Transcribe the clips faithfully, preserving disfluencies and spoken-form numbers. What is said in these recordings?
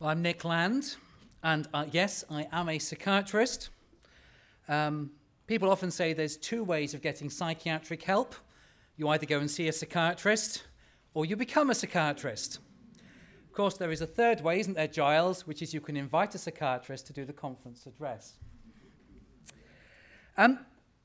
Well, I'm Nick Land, and uh, yes, I am a psychiatrist. Um, people often say there's two ways of getting psychiatric help. You either go and see a psychiatrist, or you become a psychiatrist. Of course, there is a third way, isn't there, Giles, which is you can invite a psychiatrist to do the conference address. Um,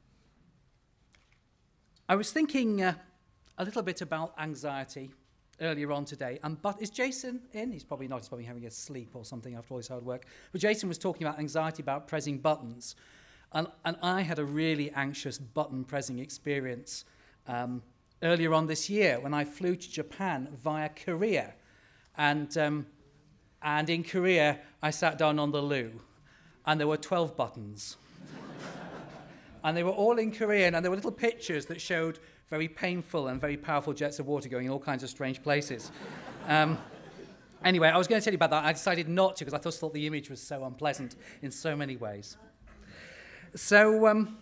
I was thinking uh, a little bit about anxiety earlier on today, and but is Jason in? He's probably not. He's probably having a sleep or something after all his hard work. But Jason was talking about anxiety, about pressing buttons, and, and I had a really anxious button pressing experience um, earlier on this year when I flew to Japan via Korea, and um, and in Korea I sat down on the loo, and there were twelve buttons, and they were all in Korean, and there were little pictures that showed very painful and very powerful jets of water going in all kinds of strange places. Um, anyway, I was going to tell you about that. I decided not to because I just thought the image was so unpleasant in so many ways. So um,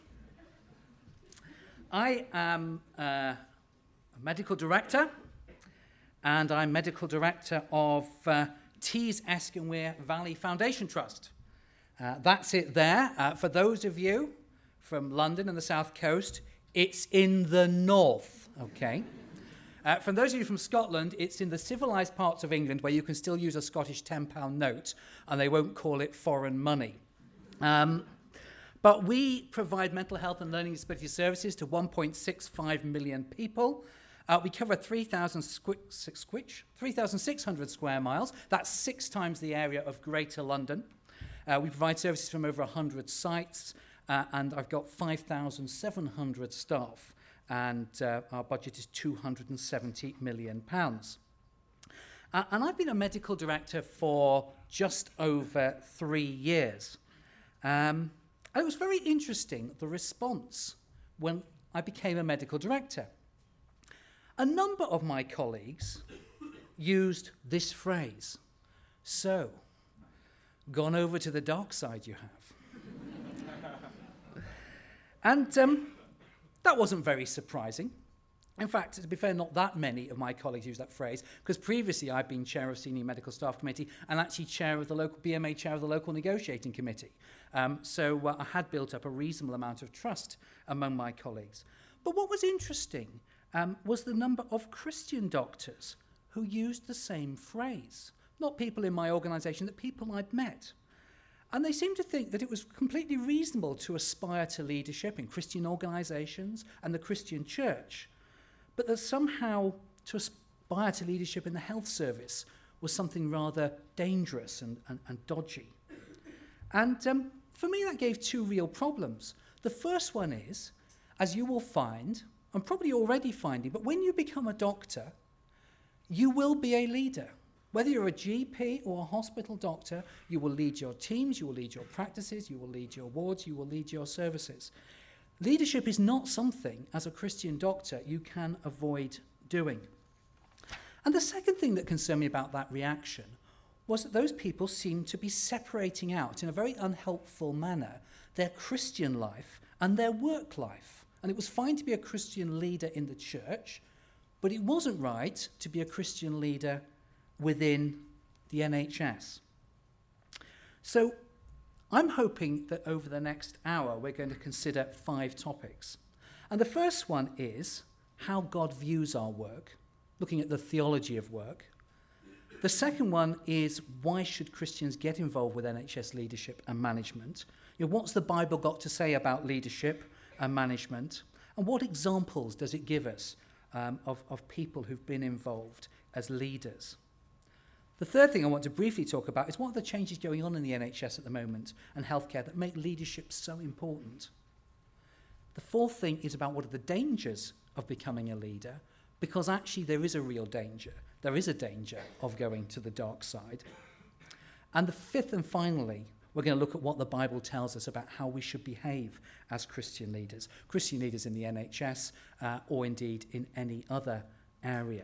I am uh, a medical director, and I'm medical director of uh, Tees Esconweir Valley Foundation Trust. Uh, that's it there. Uh, for those of you from London and the South Coast, it's in the north, okay? Uh, from those of you from Scotland, it's in the civilised parts of England where you can still use a Scottish ten pound note and they won't call it foreign money. Um, but we provide mental health and learning disability services to one point six five million people. Uh, we cover three thousand six hundred square miles. That's six times the area of Greater London. Uh, we provide services from over one hundred sites. Uh, and I've got five thousand seven hundred staff, and uh, our budget is two hundred seventy million pounds. Uh, and I've been a medical director for just over three years. Um, and it was very interesting, the response when I became a medical director. A number of my colleagues used this phrase: "So, gone over to the dark side, you have." And um, that wasn't very surprising. In fact, to be fair, not that many of my colleagues use that phrase, because previously I'd been chair of Senior Medical Staff Committee and actually chair of the local B M A, chair of the local negotiating committee. Um, so uh, I had built up a reasonable amount of trust among my colleagues. But what was interesting um, was the number of Christian doctors who used the same phrase. Not people in my organisation, but people I'd met. And they seemed to think that it was completely reasonable to aspire to leadership in Christian organisations and the Christian church, but that somehow to aspire to leadership in the health service was something rather dangerous and, and, and dodgy. And um, for me, that gave two real problems. The first one is, as you will find, and probably already finding, but when you become a doctor, you will be a leader. Whether you're a G P or a hospital doctor, you will lead your teams, you will lead your practices, you will lead your wards, you will lead your services. Leadership is not something, as a Christian doctor, you can avoid doing. And the second thing that concerned me about that reaction was that those people seemed to be separating out in a very unhelpful manner their Christian life and their work life. And it was fine to be a Christian leader in the church, but it wasn't right to be a Christian leader within the N H S. So I'm hoping that over the next hour we're going to consider five topics. And the first one is how God views our work, looking at the theology of work. The second one is why should Christians get involved with N H S leadership and management? You know, what's the Bible got to say about leadership and management? And what examples does it give us um, of, of people who've been involved as leaders? The third thing I want to briefly talk about is what are the changes going on in the N H S at the moment and healthcare that make leadership so important. The fourth thing is about what are the dangers of becoming a leader, because actually there is a real danger. There is a danger of going to the dark side. And the fifth and finally, we're going to look at what the Bible tells us about how we should behave as Christian leaders, Christian leaders in the N H S uh, or indeed in any other area.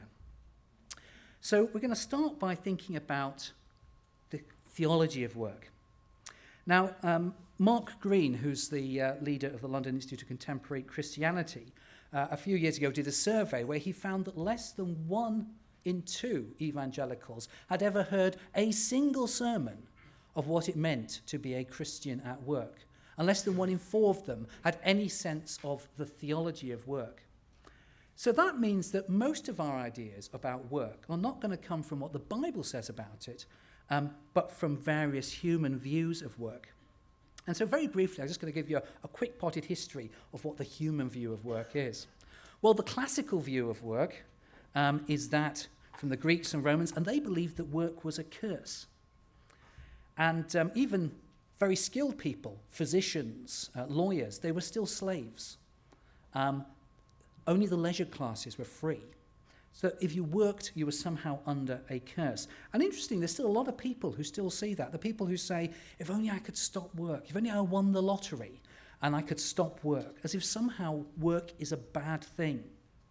So we're going to start by thinking about the theology of work. Now, um, Mark Green, who's the uh, leader of the London Institute of Contemporary Christianity, uh, a few years ago did a survey where he found that less than one in two evangelicals had ever heard a single sermon of what it meant to be a Christian at work, and less than one in four of them had any sense of the theology of work. So that means that most of our ideas about work are not going to come from what the Bible says about it, um, but from various human views of work. And so very briefly, I'm just going to give you a, a quick potted history of what the human view of work is. Well, the classical view of work um, is that from the Greeks and Romans, and they believed that work was a curse. And um, even very skilled people, physicians, uh, lawyers, they were still slaves. Um, only the leisure classes were free. So if you worked, you were somehow under a curse. And interesting, there's still a lot of people who still see that. The people who say, if only I could stop work, if only I won the lottery and I could stop work, as if somehow work is a bad thing.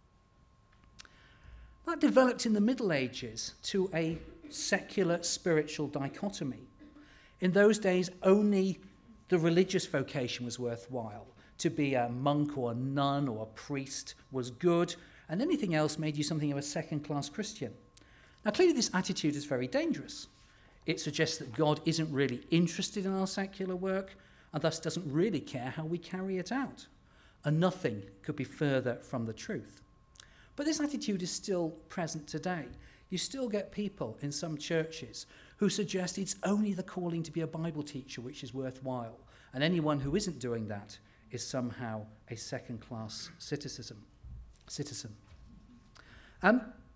That developed in the Middle Ages to a secular spiritual dichotomy. In those days, only the religious vocation was worthwhile. To be a monk or a nun or a priest was good, and anything else made you something of a second-class Christian. Now, clearly this attitude is very dangerous. It suggests that God isn't really interested in our secular work, and thus doesn't really care how we carry it out. And nothing could be further from the truth. But this attitude is still present today. You still get people in some churches who suggest it's only the calling to be a Bible teacher which is worthwhile, and anyone who isn't doing that is somehow a second-class citizen. citizen. Um,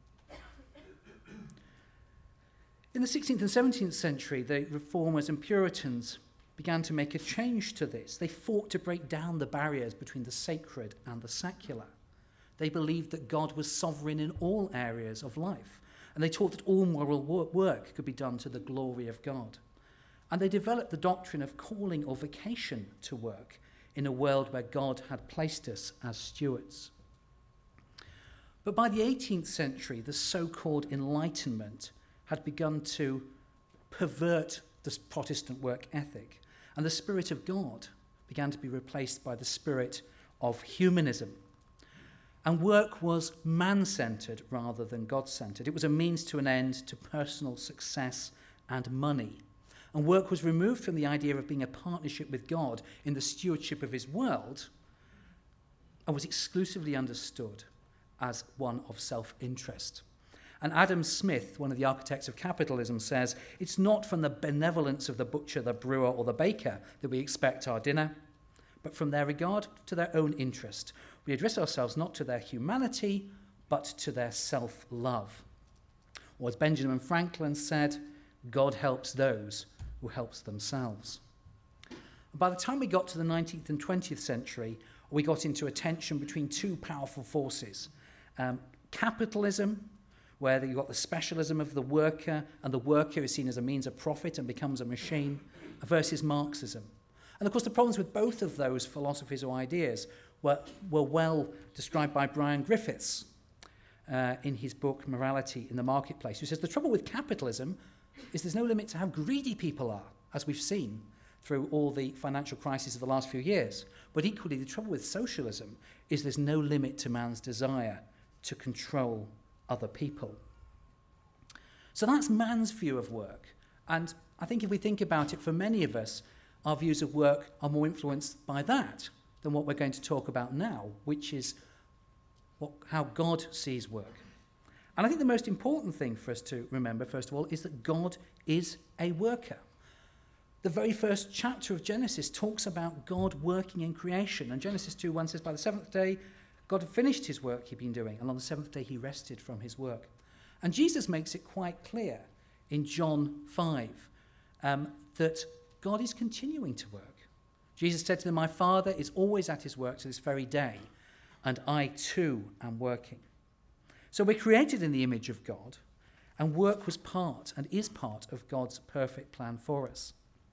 in the sixteenth and seventeenth century, the Reformers and Puritans began to make a change to this. They fought to break down the barriers between the sacred and the secular. They believed that God was sovereign in all areas of life, and they taught that all moral work could be done to the glory of God. And they developed the doctrine of calling or vocation to work in a world where God had placed us as stewards. But by the eighteenth century, the so-called Enlightenment had begun to pervert the Protestant work ethic, and the Spirit of God began to be replaced by the spirit of humanism. And work was man-centred rather than God-centred. It was a means to an end to personal success and money. And work was removed from the idea of being a partnership with God in the stewardship of his world, and was exclusively understood as one of self-interest. And Adam Smith, one of the architects of capitalism, says, it's not from the benevolence of the butcher, the brewer, or the baker that we expect our dinner, but from their regard to their own interest. We address ourselves not to their humanity, but to their self-love. Or as Benjamin Franklin said, God helps those who helps themselves. And by the time we got to the nineteenth and twentieth century, we got into a tension between two powerful forces. Um, capitalism, where you've got the specialism of the worker, and the worker is seen as a means of profit and becomes a machine, versus Marxism. And of course, the problems with both of those philosophies or ideas were, were well described by Brian Griffiths uh, in his book Morality in the Marketplace, who says the trouble with capitalism is there's no limit to how greedy people are, as we've seen through all the financial crises of the last few years. But equally, the trouble with socialism is there's no limit to man's desire to control other people. So that's man's view of work. And I think if we think about it, for many of us, our views of work are more influenced by that than what we're going to talk about now, which is what, how God sees work. And I think the most important thing for us to remember, first of all, is that God is a worker. The very first chapter of Genesis talks about God working in creation. And Genesis two one says, by the seventh day, God had finished his work he'd been doing, and on the seventh day he rested from his work. And Jesus makes it quite clear in John five um, that God is continuing to work. Jesus said to them, my Father is always at his work to this very day, and I too am working. So we're created in the image of God, and work was part and is part of God's perfect plan for us.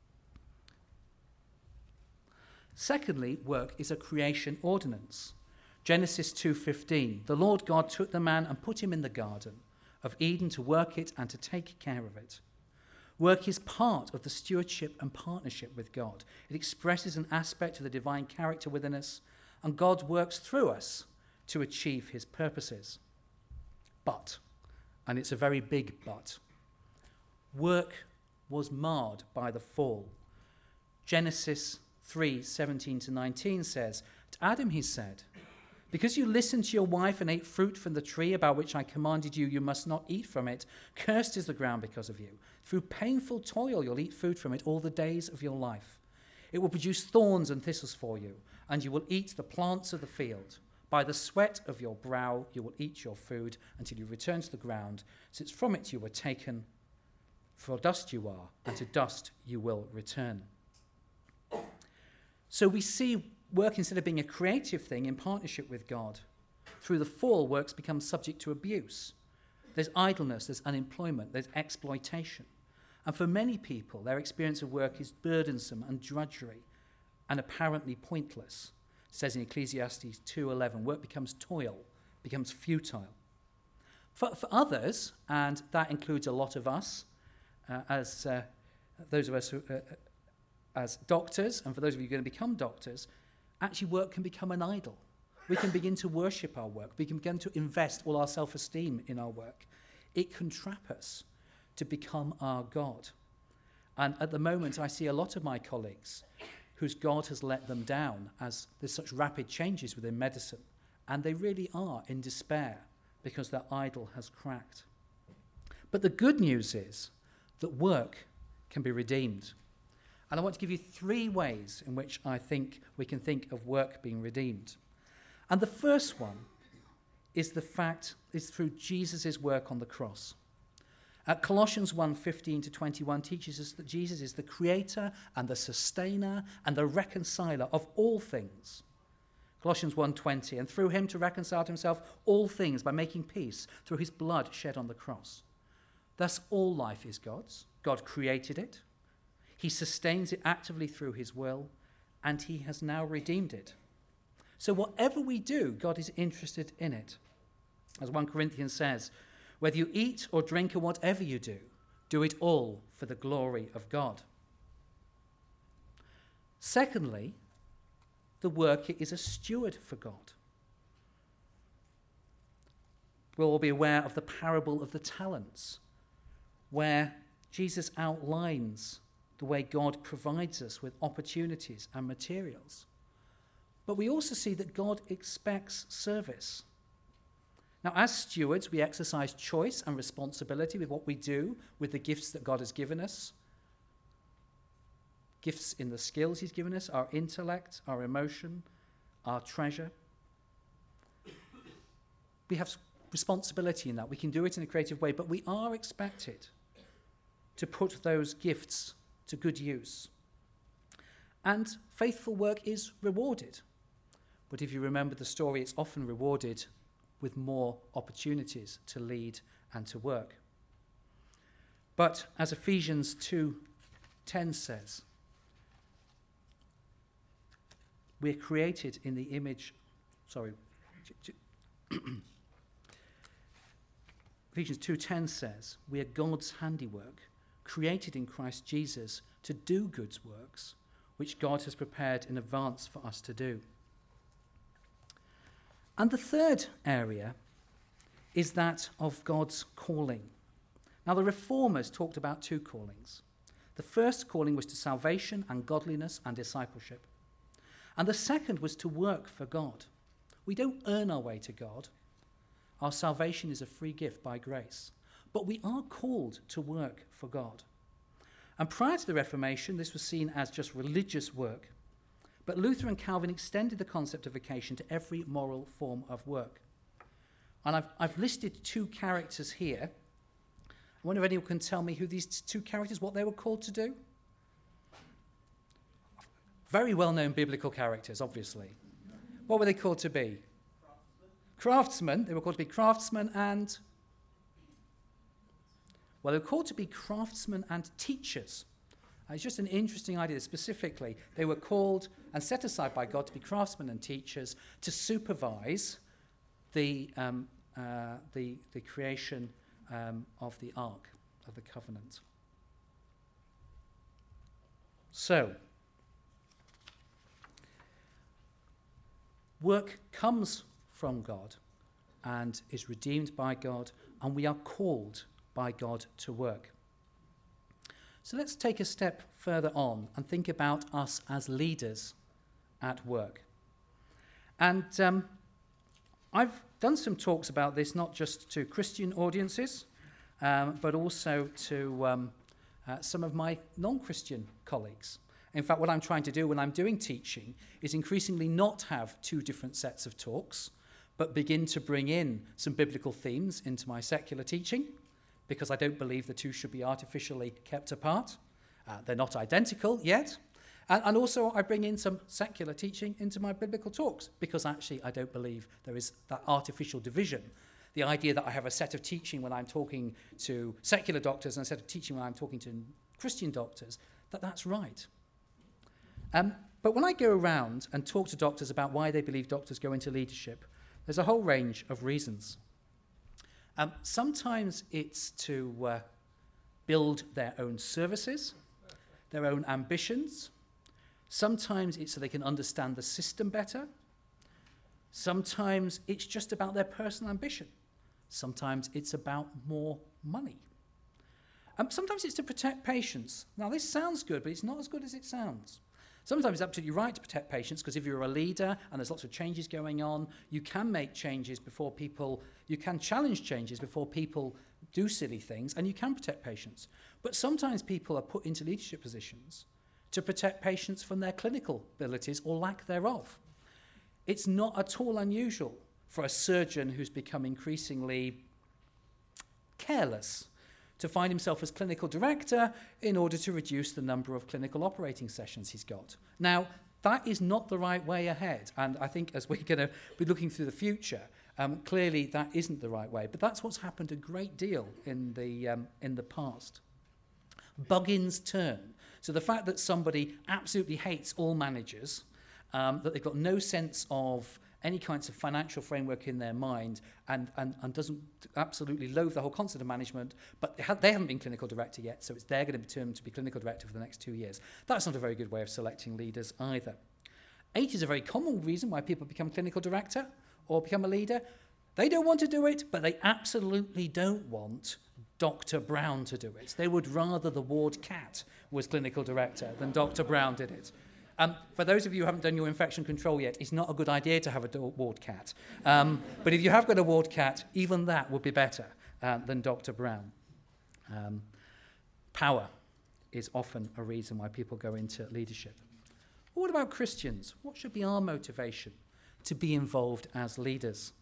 Secondly, work is a creation ordinance. Genesis two fifteen, the Lord God took the man and put him in the garden of Eden to work it and to take care of it. Work is part of the stewardship and partnership with God. It expresses an aspect of the divine character within us, and God works through us to achieve his purposes. But, and it's a very big but. Work was marred by the fall. Genesis three, seventeen to nineteen says, to Adam he said, because you listened to your wife and ate fruit from the tree about which I commanded you, you must not eat from it. Cursed is the ground because of you. Through painful toil you'll eat food from it all the days of your life. It will produce thorns and thistles for you, and you will eat the plants of the field. By the sweat of your brow you will eat your food until you return to the ground, since from it you were taken. For dust you are, and to dust you will return. So we see work, instead of being a creative thing in partnership with God, through the fall, works become subject to abuse. There's idleness, there's unemployment, there's exploitation. And for many people, their experience of work is burdensome and drudgery and apparently pointless. It says in Ecclesiastes two eleven, work becomes toil, becomes futile. For, for others, and that includes a lot of us, uh, as uh, those of us who, uh, as doctors, and for those of you who are going to become doctors, actually work can become an idol. We can begin to worship our work. We can begin to invest all our self-esteem in our work. It can trap us to become our God. And at the moment, I see a lot of my colleagues whose God has let them down as there's such rapid changes within medicine. And they really are in despair because their idol has cracked. But the good news is that work can be redeemed. And I want to give you three ways in which I think we can think of work being redeemed. And the first one is the fact is through Jesus' work on the cross. Uh, Colossians one fifteen to twenty-one teaches us that Jesus is the creator and the sustainer and the reconciler of all things. Colossians one twenty, and through him to reconcile to himself all things by making peace through his blood shed on the cross. Thus all life is God's. God created it. He sustains it actively through his will, and he has now redeemed it. So whatever we do, God is interested in it. As First Corinthians says, whether you eat or drink or whatever you do, do it all for the glory of God. Secondly, the worker is a steward for God. We'll all be aware of the parable of the talents, where Jesus outlines the way God provides us with opportunities and materials. But we also see that God expects service. Now, as stewards, we exercise choice and responsibility with what we do with the gifts that God has given us. Gifts in the skills he's given us, our intellect, our emotion, our treasure. We have responsibility in that. We can do it in a creative way, but we are expected to put those gifts to good use. And faithful work is rewarded. But if you remember the story, it's often rewarded with more opportunities to lead and to work. But as Ephesians two ten says, we're created in the image, sorry, Ephesians two ten says, we are God's handiwork, created in Christ Jesus to do good works, which God has prepared in advance for us to do. And the third area is that of God's calling. Now, the Reformers talked about two callings. The first calling was to salvation and godliness and discipleship. And the second was to work for God. We don't earn our way to God. Our salvation is a free gift by grace. But we are called to work for God. And prior to the Reformation, this was seen as just religious work. But Luther and Calvin extended the concept of vocation to every moral form of work. And I've, I've listed two characters here. I wonder if anyone can tell me who these two characters, what they were called to do? Very well-known biblical characters, obviously. What were they called to be? Craftsmen. Craftsmen. They were called to be craftsmen and... Well, they were called to be craftsmen and teachers. Uh, it's just an interesting idea. Specifically, they were called and set aside by God to be craftsmen and teachers to supervise the, um, uh, the, the creation um, of the Ark of the Covenant. So, work comes from God and is redeemed by God and we are called by God to work. So let's take a step further on and think about us as leaders at work. And um, I've done some talks about this, not just to Christian audiences, um, but also to um, uh, some of my non-Christian colleagues. In fact, what I'm trying to do when I'm doing teaching is increasingly not have two different sets of talks, but begin to bring in some biblical themes into my secular teaching, because I don't believe the two should be artificially kept apart. Uh, they're not identical yet. And, and also I bring in some secular teaching into my biblical talks, because actually I don't believe there is that artificial division. The idea that I have a set of teaching when I'm talking to secular doctors and a set of teaching when I'm talking to Christian doctors, that that's right. Um, but when I go around and talk to doctors about why they believe doctors go into leadership, there's a whole range of reasons. Um, sometimes it's to uh, build their own services, their own ambitions. Sometimes it's so they can understand the system better. Sometimes it's just about their personal ambition. Sometimes it's about more money. Um, sometimes it's to protect patients. Now, this sounds good, but it's not as good as it sounds. Sometimes it's absolutely right to protect patients, because if you're a leader and there's lots of changes going on, you can make changes before people, you can challenge changes before people do silly things, and you can protect patients. But sometimes people are put into leadership positions to protect patients from their clinical abilities or lack thereof. It's not at all unusual for a surgeon who's become increasingly careless to find himself as clinical director in order to reduce the number of clinical operating sessions he's got. Now, that is not the right way ahead, and I think as we're going to be looking through the future, um, clearly that isn't the right way, but that's what's happened a great deal in the, um, in the past. Buggins' turn. So the fact that somebody absolutely hates all managers, um, that they've got no sense of any kinds of financial framework in their mind, and, and, and doesn't absolutely loathe the whole concept of management, but they, ha- they haven't been clinical director yet, so it's they're going to be determined to be clinical director for the next two years. That's not a very good way of selecting leaders either. Eight is a very common reason why people become clinical director or become a leader. They don't want to do it, but they absolutely don't want Doctor Brown to do it. They would rather the ward cat was clinical director than Doctor Brown did it. Um, for those of you who haven't done your infection control yet, it's not a good idea to have a ward cat. Um, but if you have got a ward cat, even that would be better uh, than Doctor Brown. Um, power is often a reason why people go into leadership. But what about Christians? What should be our motivation to be involved as leaders?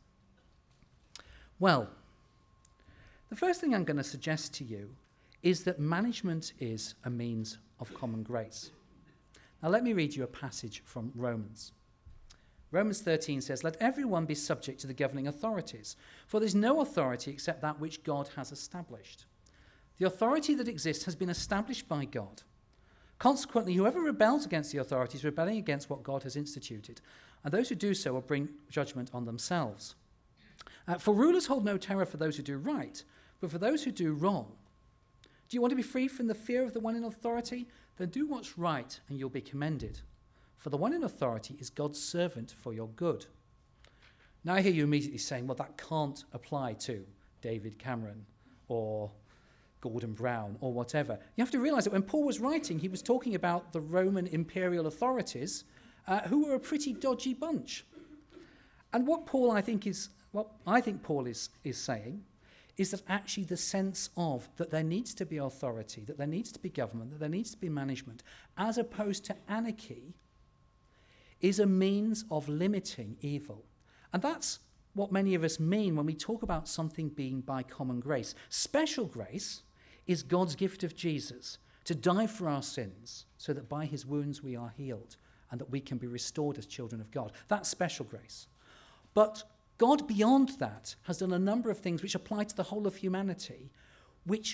Well, the first thing I'm going to suggest to you is that management is a means of common grace. Now let me read you a passage from Romans. Romans thirteen says, "Let everyone be subject to the governing authorities, for there is no authority except that which God has established. The authority that exists has been established by God. Consequently, whoever rebels against the authority is rebelling against what God has instituted, and those who do so will bring judgment on themselves. Uh, for rulers hold no terror for those who do right, but for those who do wrong. Do you want to be free from the fear of the one in authority? Then do what's right and you'll be commended. For the one in authority is God's servant for your good." Now I hear you immediately saying, well, that can't apply to David Cameron or Gordon Brown or whatever. You have to realize that when Paul was writing, he was talking about the Roman imperial authorities uh, who were a pretty dodgy bunch. And what Paul, I think, is, what I think Paul is, is saying is that actually the sense of that there needs to be authority, that there needs to be government, that there needs to be management, as opposed to anarchy, is a means of limiting evil. And that's what many of us mean when we talk about something being by common grace. Special grace is God's gift of Jesus to die for our sins so that by his wounds we are healed and that we can be restored as children of God. That's special grace. But God beyond that has done a number of things which apply to the whole of humanity, which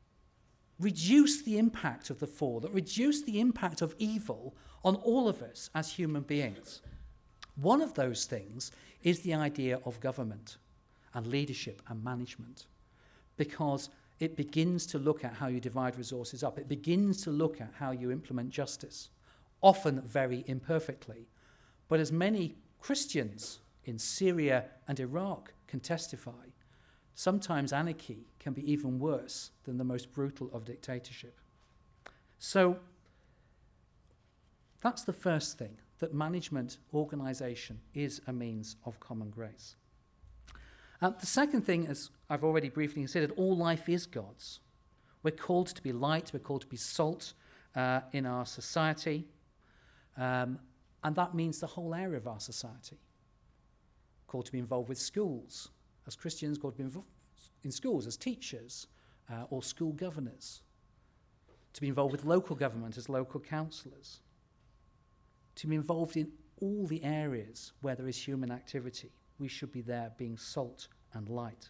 reduce the impact of the fall, that reduce the impact of evil on all of us as human beings. One of those things is the idea of government and leadership and management, because it begins to look at how you divide resources up. It begins to look at how you implement justice, often very imperfectly. But as many Christians in Syria and Iraq can testify, sometimes anarchy can be even worse than the most brutal of dictatorship. So that's the first thing, that management, organisation is a means of common grace. Uh, the second thing, as I've already briefly considered, all life is God's. We're called to be light, we're called to be salt uh, in our society, um, and that means the whole area of our society. Called to be involved with schools, as Christians, called to be involved in schools as teachers uh, or school governors, to be involved with local government as local councillors, to be involved in all the areas where there is human activity. We should be there being salt and light.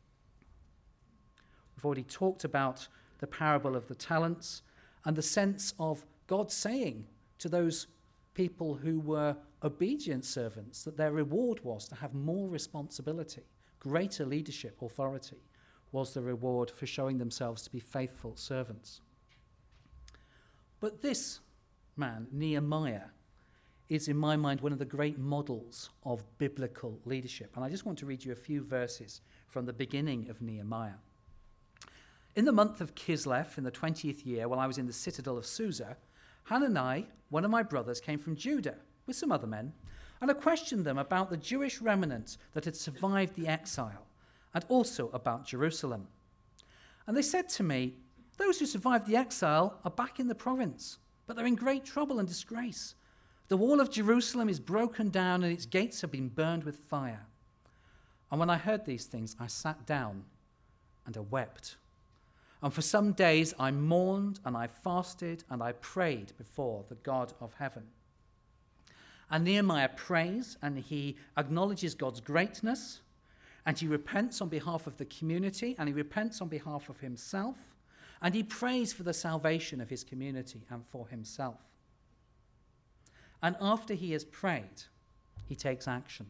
We've already talked about the parable of the talents and the sense of God saying to those people who were obedient servants that their reward was to have more responsibility, greater leadership authority was the reward for showing themselves to be faithful servants. But this man, Nehemiah, is in my mind one of the great models of biblical leadership. And I just want to read you a few verses from the beginning of Nehemiah. In the month of Kislev, in the twentieth year, while I was in the citadel of Susa, Hanani, one of my brothers, came from Judah with some other men, and I questioned them about the Jewish remnant that had survived the exile, and also about Jerusalem. And they said to me, "Those who survived the exile are back in the province, but they're in great trouble and disgrace. The wall of Jerusalem is broken down, and its gates have been burned with fire." And when I heard these things, I sat down and I wept. And for some days I mourned and I fasted and I prayed before the God of heaven. And Nehemiah prays and he acknowledges God's greatness, and he repents on behalf of the community, and he repents on behalf of himself, and he prays for the salvation of his community and for himself. And after he has prayed, he takes action.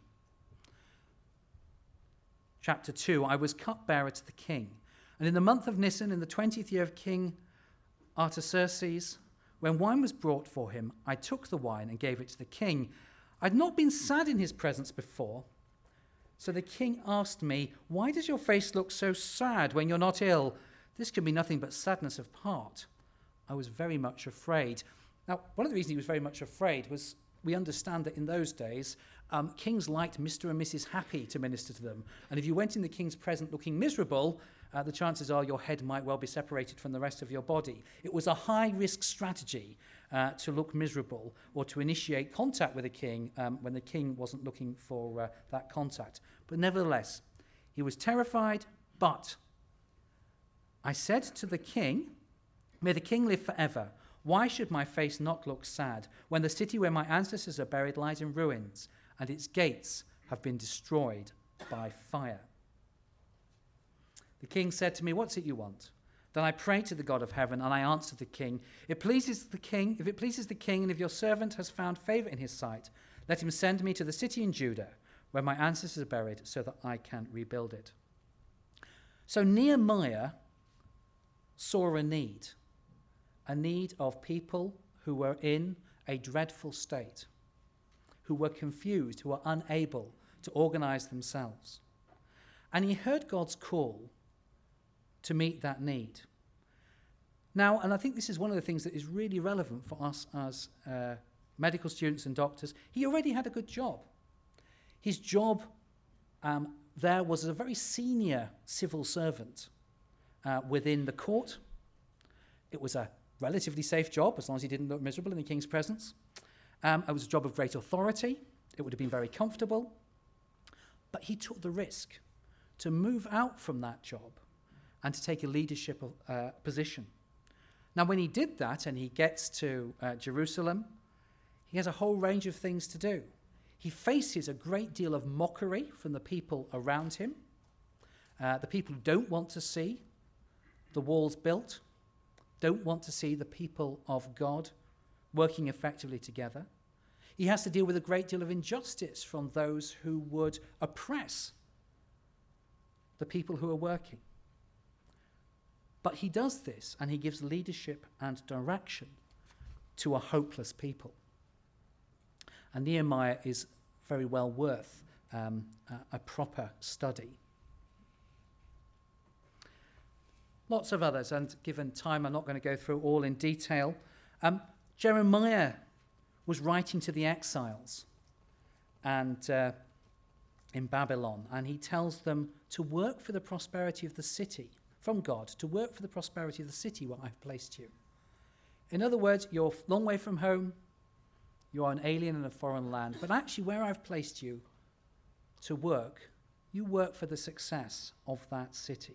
Chapter two, I was cupbearer to the king. And in the month of Nisan, in the twentieth year of King Artaxerxes, when wine was brought for him, I took the wine and gave it to the king. I'd not been sad in his presence before. So the king asked me, "Why does your face look so sad when you're not ill? This can be nothing but sadness of heart." I was very much afraid. Now, one of the reasons he was very much afraid was we understand that in those days, um, kings liked Mister and Missus Happy to minister to them. And if you went in the king's presence looking miserable, uh, the chances are your head might well be separated from the rest of your body. It was a high-risk strategy uh, to look miserable or to initiate contact with a king um, when the king wasn't looking for uh, that contact. But nevertheless, he was terrified, but I said to the king, "May the king live forever. Why should my face not look sad when the city where my ancestors are buried lies in ruins and its gates have been destroyed by fire?" The king said to me, "What's it you want?" Then I prayed to the God of heaven, and I answered the king, "It pleases the king, if it pleases the king, and if your servant has found favor in his sight, let him send me to the city in Judah where my ancestors are buried so that I can rebuild it." So Nehemiah saw a need. A need of people who were in a dreadful state, who were confused, who were unable to organize themselves. And he heard God's call to meet that need. Now, and I think this is one of the things that is really relevant for us as uh, medical students and doctors, he already had a good job. His job um, there was as a very senior civil servant uh, within the court. It was a relatively safe job, as long as he didn't look miserable in the king's presence. Um, it was a job of great authority. It would have been very comfortable. But he took the risk to move out from that job and to take a leadership uh, position. Now, when he did that and he gets to uh, Jerusalem, he has a whole range of things to do. He faces a great deal of mockery from the people around him, uh, the people who don't want to see the walls built, don't want to see the people of God working effectively together. He has to deal with a great deal of injustice from those who would oppress the people who are working. But he does this, and he gives leadership and direction to a hopeless people. And Nehemiah is very well worth um, a, a proper study. Lots of others, and given time, I'm not going to go through all in detail. Um, Jeremiah was writing to the exiles and uh, in Babylon, and he tells them to work for the prosperity of the city, from God, to work for the prosperity of the city where I've placed you. In other words, you're a long way from home, you are an alien in a foreign land, but actually where I've placed you to work, you work for the success of that city.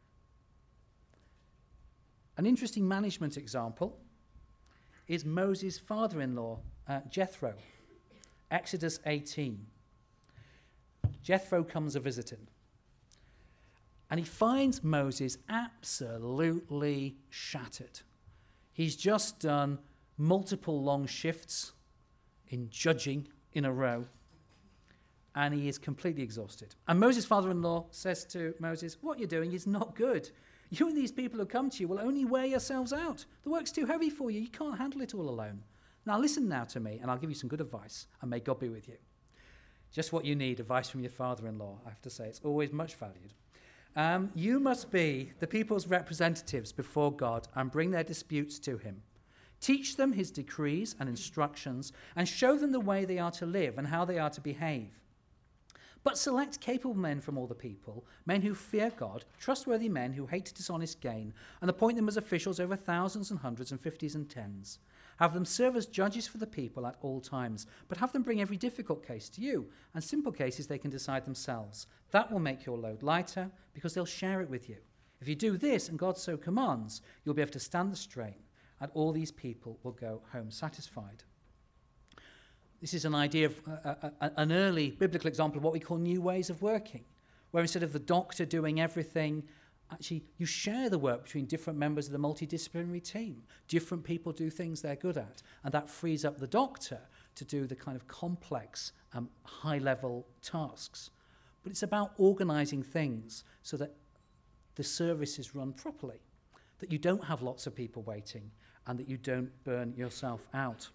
An interesting management example is Moses' father-in-law, uh, Jethro. Exodus eighteen. Jethro comes a visiting. And he finds Moses absolutely shattered. He's just done multiple long shifts in judging in a row. And he is completely exhausted. And Moses' father-in-law says to Moses, what you're doing is not good. You and these people who come to you will only wear yourselves out. The work's too heavy for you. You can't handle it all alone. Now listen now to me, and I'll give you some good advice, and may God be with you. Just what you need, advice from your father-in-law, I have to say. It's always much valued. Um, you must be the people's representatives before God and bring their disputes to him. Teach them his decrees and instructions, and show them the way they are to live and how they are to behave. But select capable men from all the people, men who fear God, trustworthy men who hate dishonest gain, and appoint them as officials over thousands and hundreds and fifties and tens. Have them serve as judges for the people at all times, but have them bring every difficult case to you, and simple cases they can decide themselves. That will make your load lighter, because they'll share it with you. If you do this, and God so commands, you'll be able to stand the strain, and all these people will go home satisfied. This is an idea of uh, uh, an early biblical example of what we call new ways of working, where instead of the doctor doing everything, actually you share the work between different members of the multidisciplinary team. Different people do things they're good at, and that frees up the doctor to do the kind of complex, um, high-level tasks. But it's about organising things so that the service is run properly, that you don't have lots of people waiting, and that you don't burn yourself out.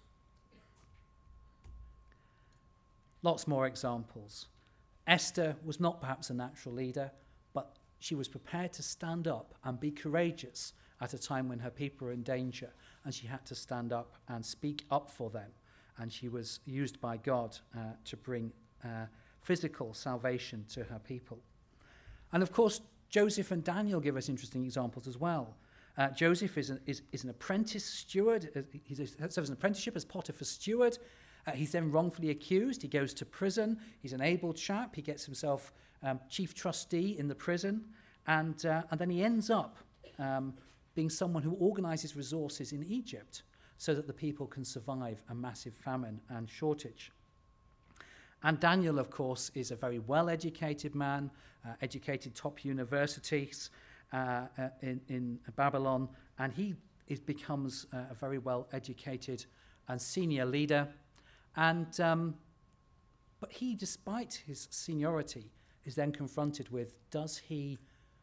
Lots more examples. Esther was not perhaps a natural leader, but she was prepared to stand up and be courageous at a time when her people were in danger, and she had to stand up and speak up for them. And she was used by God uh, to bring uh, physical salvation to her people. And of course, Joseph and Daniel give us interesting examples as well. Uh, Joseph is an, is, is an apprentice steward. He serves an apprenticeship as Potiphar's steward. Uh, he's then wrongfully accused. He goes to prison. He's an able chap. He gets himself um, chief trustee in the prison. And, uh, and then he ends up um, being someone who organizes resources in Egypt so that the people can survive a massive famine and shortage. And Daniel, of course, is a very well-educated man, uh, educated top universities uh, uh, in, in Babylon. And he is, becomes uh, a very well-educated and senior leader. And um, but he, despite his seniority, is then confronted with, does he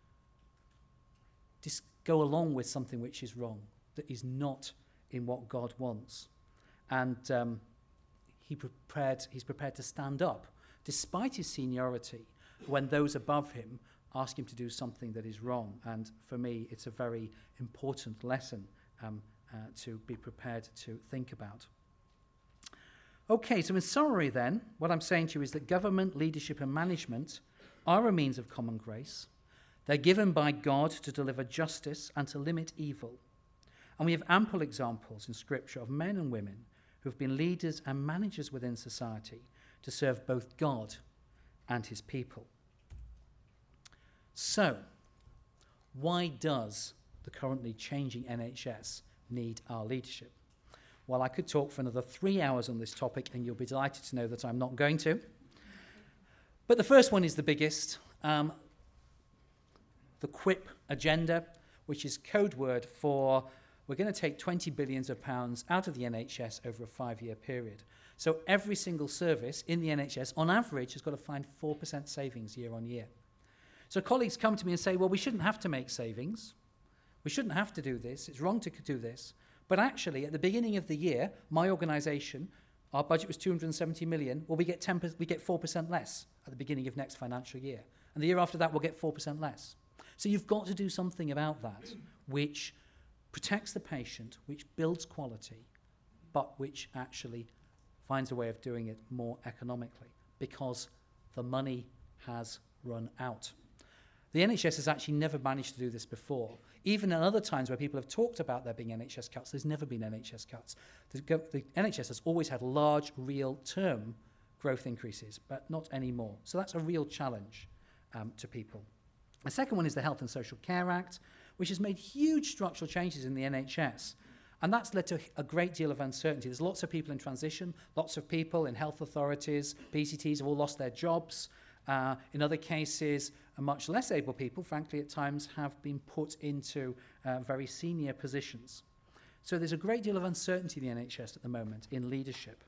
dis- go along with something which is wrong, that is not in what God wants? And um, he prepared, he's prepared to stand up, despite his seniority, when those above him ask him to do something that is wrong. And for me, it's a very important lesson um, uh, to be prepared to think about. Okay, so in summary then, what I'm saying to you is that government, leadership and management are a means of common grace. They're given by God to deliver justice and to limit evil. And we have ample examples in Scripture of men and women who have been leaders and managers within society to serve both God and his people. So, why does the currently changing N H S need our leadership? Well, I could talk for another three hours on this topic, and you'll be delighted to know that I'm not going to. But the first one is the biggest, um, the QUIP agenda, which is code word for we're going to take twenty billions of pounds out of the N H S over a five-year period. So every single service in the N H S, on average, has got to find four percent savings year on year. So colleagues come to me and say, well, we shouldn't have to make savings. We shouldn't have to do this. It's wrong to do this. But actually, at the beginning of the year, my organisation, our budget was two hundred seventy million. Well, we get ten, we get four percent less at the beginning of next financial year. And the year after that, we'll get four percent less. So you've got to do something about that, which protects the patient, which builds quality, but which actually finds a way of doing it more economically, because the money has run out. The N H S has actually never managed to do this before. Even at other times where people have talked about there being N H S cuts, there's never been N H S cuts. The, gov- the N H S has always had large, real-term growth increases, but not anymore. So that's a real challenge um, to people. The second one is the Health and Social Care Act, which has made huge structural changes in the N H S. And that's led to a great deal of uncertainty. There's lots of people in transition, lots of people in health authorities, P C Ts have all lost their jobs. Uh, in other cases, uh, much less able people, frankly, at times have been put into uh, very senior positions. So there's a great deal of uncertainty in the N H S at the moment in leadership.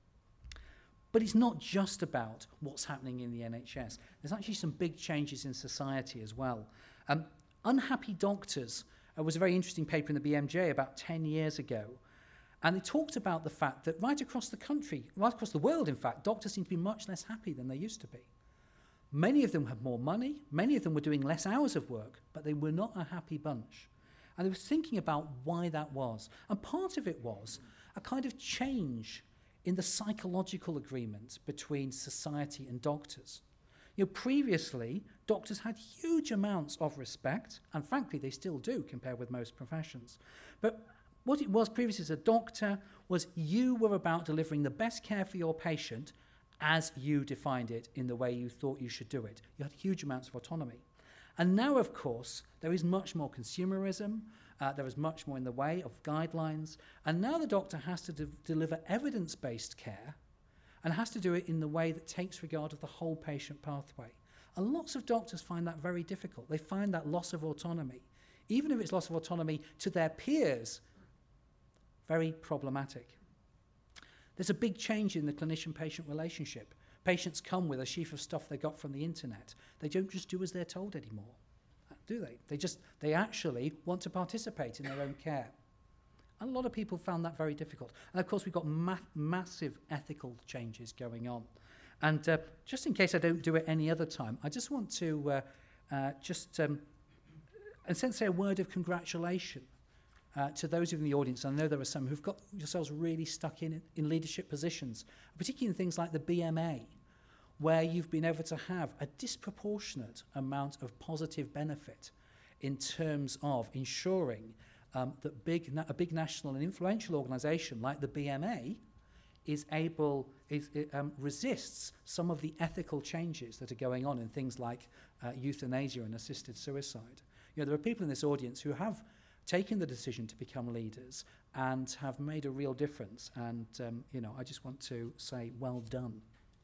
But it's not just about what's happening in the N H S. There's actually some big changes in society as well. Um, unhappy doctors uh, was a very interesting paper in the B M J about ten years ago. And they talked about the fact that right across the country, right across the world, in fact, doctors seem to be much less happy than they used to be. Many of them had more money, many of them were doing less hours of work, but they were not a happy bunch. And they were thinking about why that was. And part of it was a kind of change in the psychological agreement between society and doctors. You know, previously, doctors had huge amounts of respect, and frankly, they still do compared with most professions. But what it was previously as a doctor was you were about delivering the best care for your patient as you defined it in the way you thought you should do it. You had huge amounts of autonomy. And now, of course, there is much more consumerism, uh, there is much more in the way of guidelines, and now the doctor has to de- deliver evidence-based care and has to do it in the way that takes regard of the whole patient pathway. And lots of doctors find that very difficult. They find that loss of autonomy, even if it's loss of autonomy to their peers, very problematic. There's a big change in the clinician-patient relationship. Patients come with a sheaf of stuff they got from the internet. They don't just do as they're told anymore, do they? They just, they actually want to participate in their own care. And a lot of people found that very difficult. And of course, we've got ma- massive ethical changes going on. And uh, just in case I don't do it any other time, I just want to uh, uh, just, um, in a sense, say a word of congratulation Uh, to those of you in the audience. I know there are some who've got yourselves really stuck in in leadership positions, particularly in things like the B M A, where you've been able to have a disproportionate amount of positive benefit in terms of ensuring um, that big na- a big national and influential organisation like the B M A is able, is, it, um, resists some of the ethical changes that are going on in things like uh, euthanasia and assisted suicide. You know, there are people in this audience who have taken the decision to become leaders and have made a real difference. And, um, you know, I just want to say well done.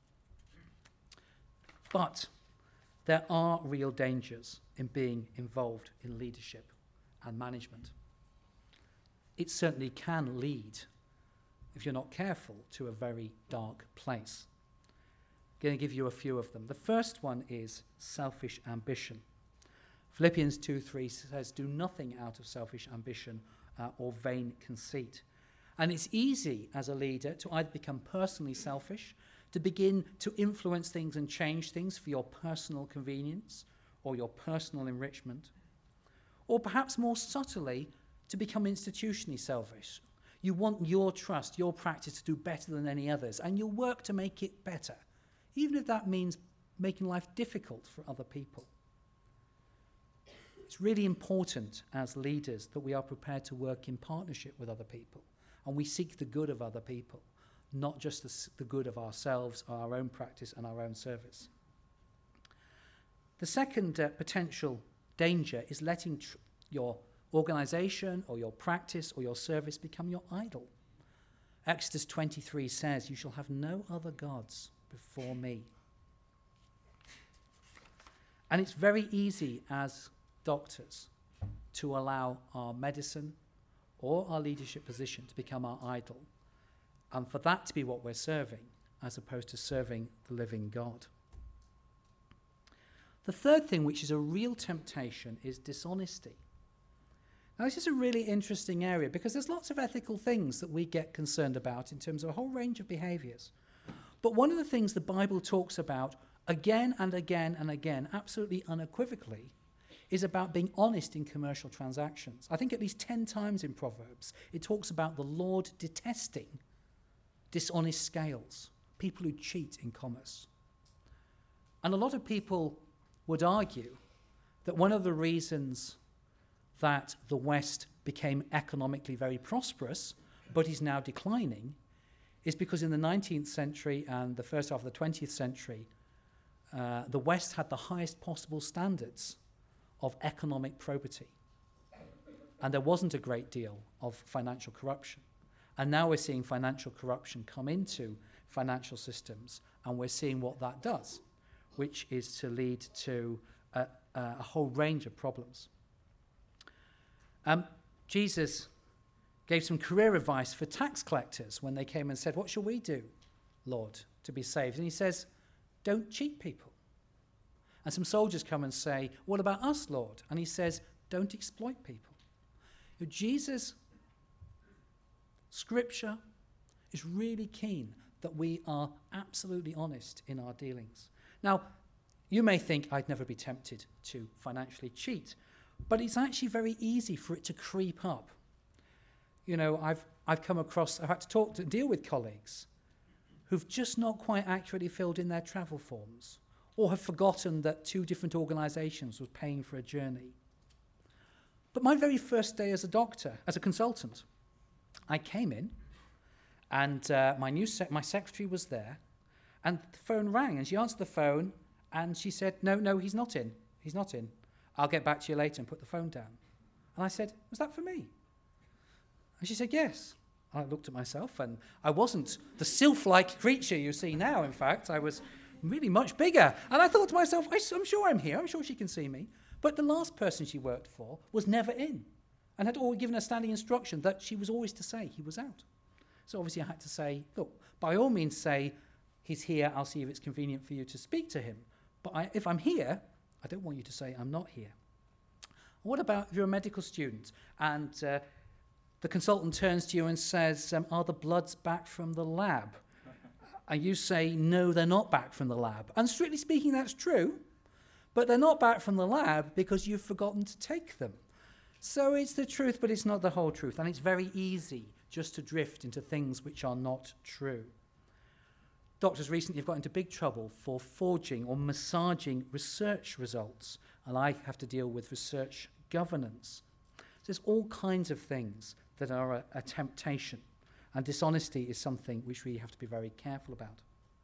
But there are real dangers in being involved in leadership and management. It certainly can lead, if you're not careful, to a very dark place. I'm going to give you a few of them. The first one is selfish ambition. Philippians two three says, do nothing out of selfish ambition uh, or vain conceit. And it's easy as a leader to either become personally selfish, to begin to influence things and change things for your personal convenience or your personal enrichment, or perhaps more subtly, to become institutionally selfish. You want your trust, your practice to do better than any others, and you'll work to make it better, even if that means making life difficult for other people. It's really important as leaders that we are prepared to work in partnership with other people, and we seek the good of other people, not just the, the good of ourselves, our own practice and our own service. The second uh, potential danger is letting tr- your organisation or your practice or your service become your idol. Exodus twenty-three says, you shall have no other gods before me. And it's very easy as doctors to allow our medicine or our leadership position to become our idol, and for that to be what we're serving, as opposed to serving the living God. The third thing, which is a real temptation, is dishonesty. Now, this is a really interesting area because there's lots of ethical things that we get concerned about in terms of a whole range of behaviours. But one of the things the Bible talks about again and again and again, absolutely unequivocally, is about being honest in commercial transactions. I think at least ten times in Proverbs it talks about the Lord detesting dishonest scales, people who cheat in commerce. And a lot of people would argue that one of the reasons that the West became economically very prosperous, but is now declining, is because in the nineteenth century and the first half of the twentieth century, uh, the West had the highest possible standards of economic probity. And there wasn't a great deal of financial corruption. And now we're seeing financial corruption come into financial systems, and we're seeing what that does, which is to lead to a, a whole range of problems. Um, Jesus gave some career advice for tax collectors when they came and said, "What shall we do, Lord, to be saved?" And he says, "Don't cheat people." And some soldiers come and say, "What about us, Lord?" And he says, "Don't exploit people." You know, Jesus' scripture is really keen that we are absolutely honest in our dealings. Now, you may think I'd never be tempted to financially cheat, but it's actually very easy for it to creep up. You know, I've I've come across, I've had to talk to deal with colleagues who've just not quite accurately filled in their travel forms, or have forgotten that two different organisations was paying for a journey. But my very first day as a doctor, as a consultant, I came in, and uh, my new sec- my secretary was there, and the phone rang, and she answered the phone, and she said, "No, no, he's not in. He's not in. I'll get back to you later," and put the phone down. And I said, "Was that for me?" And she said, "Yes." I looked at myself, and I wasn't the sylph-like creature you see now. In fact, I was really much bigger. And I thought to myself, I'm sure I'm here. I'm sure she can see me. But the last person she worked for was never in, and had always given a standing instruction that she was always to say he was out. So obviously I had to say, look, by all means say, he's here, I'll see if it's convenient for you to speak to him. But I, if I'm here, I don't want you to say I'm not here. What about if you're a medical student and uh, the consultant turns to you and says, um, are the bloods back from the lab? And you say, no, they're not back from the lab. And strictly speaking, that's true. But they're not back from the lab because you've forgotten to take them. So it's the truth, but it's not the whole truth. And it's very easy just to drift into things which are not true. Doctors recently have got into big trouble for forging or massaging research results. And I have to deal with research governance. So there's all kinds of things that are a, a temptation. And dishonesty is something which we have to be very careful about.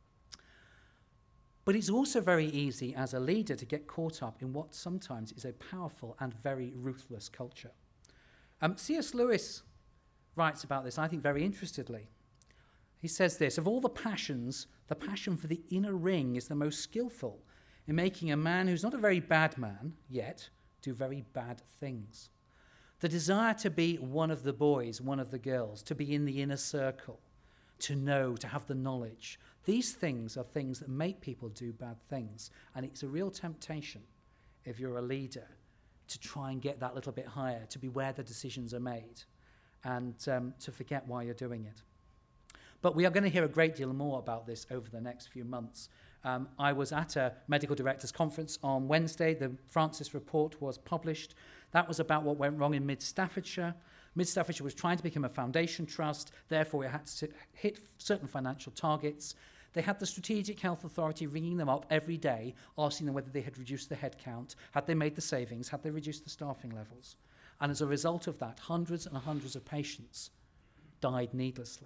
But it's also very easy as a leader to get caught up in what sometimes is a powerful and very ruthless culture. Um, C S Lewis writes about this, I think, very interestedly. He says this, of all the passions, the passion for the inner ring is the most skillful in making a man who's not a very bad man, yet, do very bad things. The desire to be one of the boys, one of the girls, to be in the inner circle, to know, to have the knowledge. These things are things that make people do bad things. And it's a real temptation, if you're a leader, to try and get that little bit higher, to be where the decisions are made, and um, to forget why you're doing it. But we are going to hear a great deal more about this over the next few months. Um, I was at a medical directors conference on Wednesday. The Francis report was published. That was about what went wrong in Mid Staffordshire. Mid Staffordshire was trying to become a foundation trust. Therefore, it had to hit certain financial targets. They had the Strategic Health Authority ringing them up every day, asking them whether they had reduced the headcount, had they made the savings, had they reduced the staffing levels. And as a result of that, hundreds and hundreds of patients died needlessly.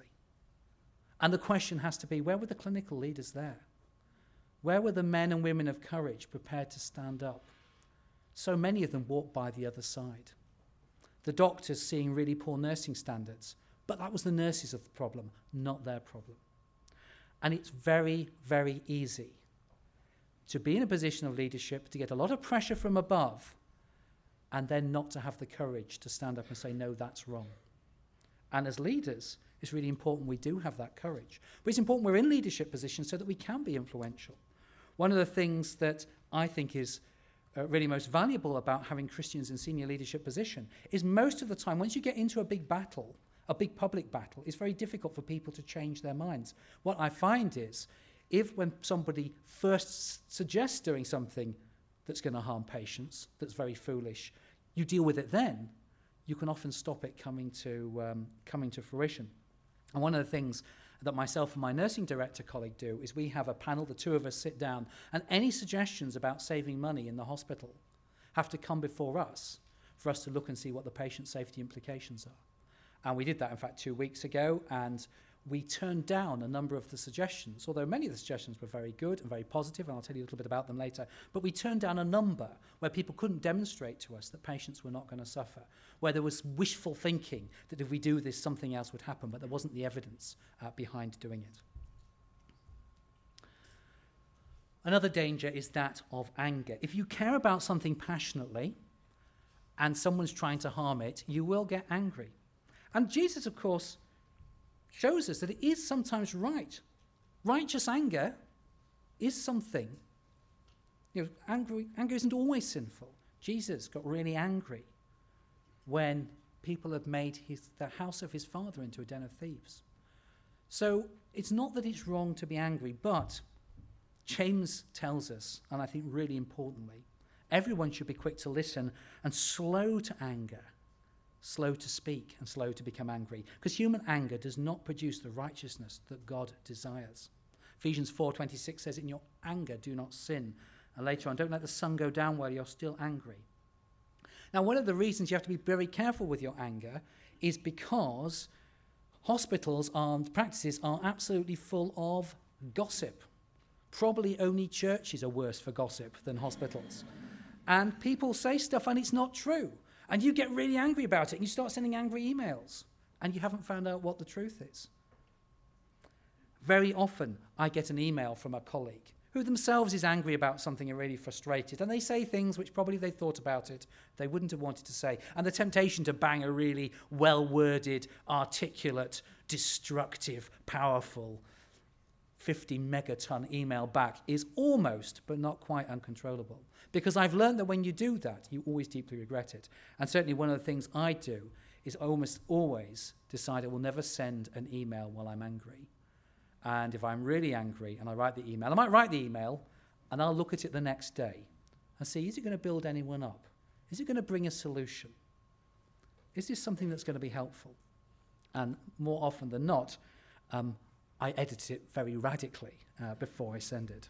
And the question has to be, where were the clinical leaders there? Where were the men and women of courage prepared to stand up? So many of them walked by the other side. The doctors seeing really poor nursing standards, but that was the nurses of the problem, not their problem. And it's very, very easy to be in a position of leadership, to get a lot of pressure from above, and then not to have the courage to stand up and say, no, that's wrong. And as leaders, it's really important we do have that courage. But it's important we're in leadership positions so that we can be influential. One of the things that I think is uh, really most valuable about having Christians in senior leadership position is most of the time, once you get into a big battle, a big public battle, it's very difficult for people to change their minds. What I find is, if when somebody first s- suggests doing something that's going to harm patients, that's very foolish, you deal with it then, you can often stop it coming to um, coming to fruition. And one of the things that myself and my nursing director colleague do is we have a panel, the two of us sit down, and any suggestions about saving money in the hospital have to come before us for us to look and see what the patient safety implications are. And we did that, in fact, two weeks ago, and we turned down a number of the suggestions, although many of the suggestions were very good and very positive, and I'll tell you a little bit about them later, but we turned down a number where people couldn't demonstrate to us that patients were not going to suffer, where there was wishful thinking that if we do this, something else would happen, but there wasn't the evidence uh, behind doing it. Another danger is that of anger. If you care about something passionately and someone's trying to harm it, you will get angry. And Jesus, of course, shows us that it is sometimes right. Righteous anger is something. You know, angry, anger isn't always sinful. Jesus got really angry when people had made his, the house of his father into a den of thieves. So it's not that it's wrong to be angry, but James tells us, and I think really importantly, everyone should be quick to listen and slow to anger, slow to speak and slow to become angry, because human anger does not produce the righteousness that God desires. Ephesians four twenty-six says, in your anger do not sin. And later on, don't let the sun go down while you're still angry. Now, one of the reasons you have to be very careful with your anger is because hospitals and practices are absolutely full of gossip. Probably only churches are worse for gossip than hospitals. And people say stuff and it's not true. And you get really angry about it, and you start sending angry emails, and you haven't found out what the truth is. Very often, I get an email from a colleague who themselves is angry about something and really frustrated, and they say things which probably they thought about it, they wouldn't have wanted to say. And the temptation to bang a really well-worded, articulate, destructive, powerful, fifty megaton email back is almost, but not quite, uncontrollable. Because I've learned that when you do that, you always deeply regret it. And certainly one of the things I do is almost always decide I will never send an email while I'm angry. And if I'm really angry and I write the email, I might write the email and I'll look at it the next day and see, is it going to build anyone up? Is it going to bring a solution? Is this something that's going to be helpful? And more often than not, um, I edit it very radically uh, before I send it.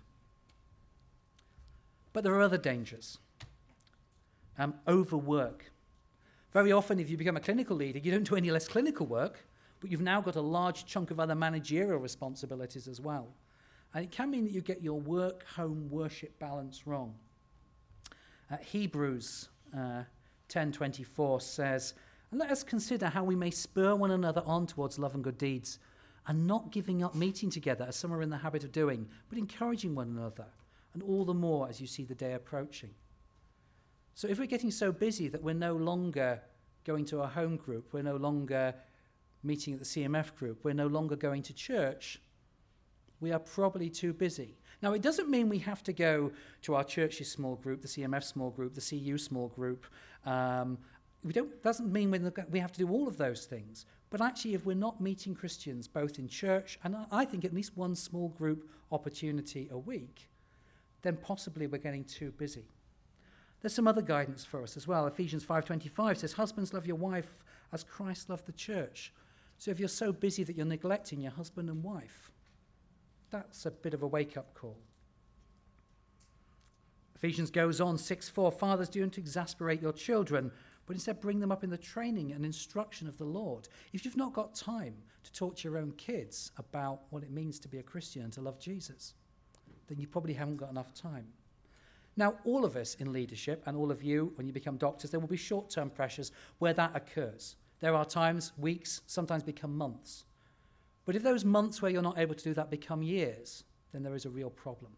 But there are other dangers. Um, overwork. Very often, if you become a clinical leader, you don't do any less clinical work, but you've now got a large chunk of other managerial responsibilities as well. And it can mean that you get your work-home worship balance wrong. Uh, Hebrews uh, ten twenty-four says, and let us consider how we may spur one another on towards love and good deeds, and not giving up meeting together as some are in the habit of doing, but encouraging one another, and all the more as you see the day approaching. So if we're getting so busy that we're no longer going to a home group, we're no longer meeting at the C M F group, we're no longer going to church, we are probably too busy. Now, it doesn't mean we have to go to our church's small group, the C M F small group, the C U small group. Um, we don't, doesn't mean we have to do all of those things. But actually, if we're not meeting Christians both in church and I think at least one small group opportunity a week, then possibly we're getting too busy. There's some other guidance for us as well. Ephesians five twenty-five says, husbands, love your wife as Christ loved the church. So if you're so busy that you're neglecting your husband and wife, that's a bit of a wake-up call. Ephesians goes on, six four, fathers, do not exasperate your children, but instead bring them up in the training and instruction of the Lord. If you've not got time to talk to your own kids about what it means to be a Christian and to love Jesus, then you probably haven't got enough time. Now, all of us in leadership, and all of you, when you become doctors, there will be short-term pressures where that occurs. There are times, weeks, sometimes become months. But if those months where you're not able to do that become years, then there is a real problem.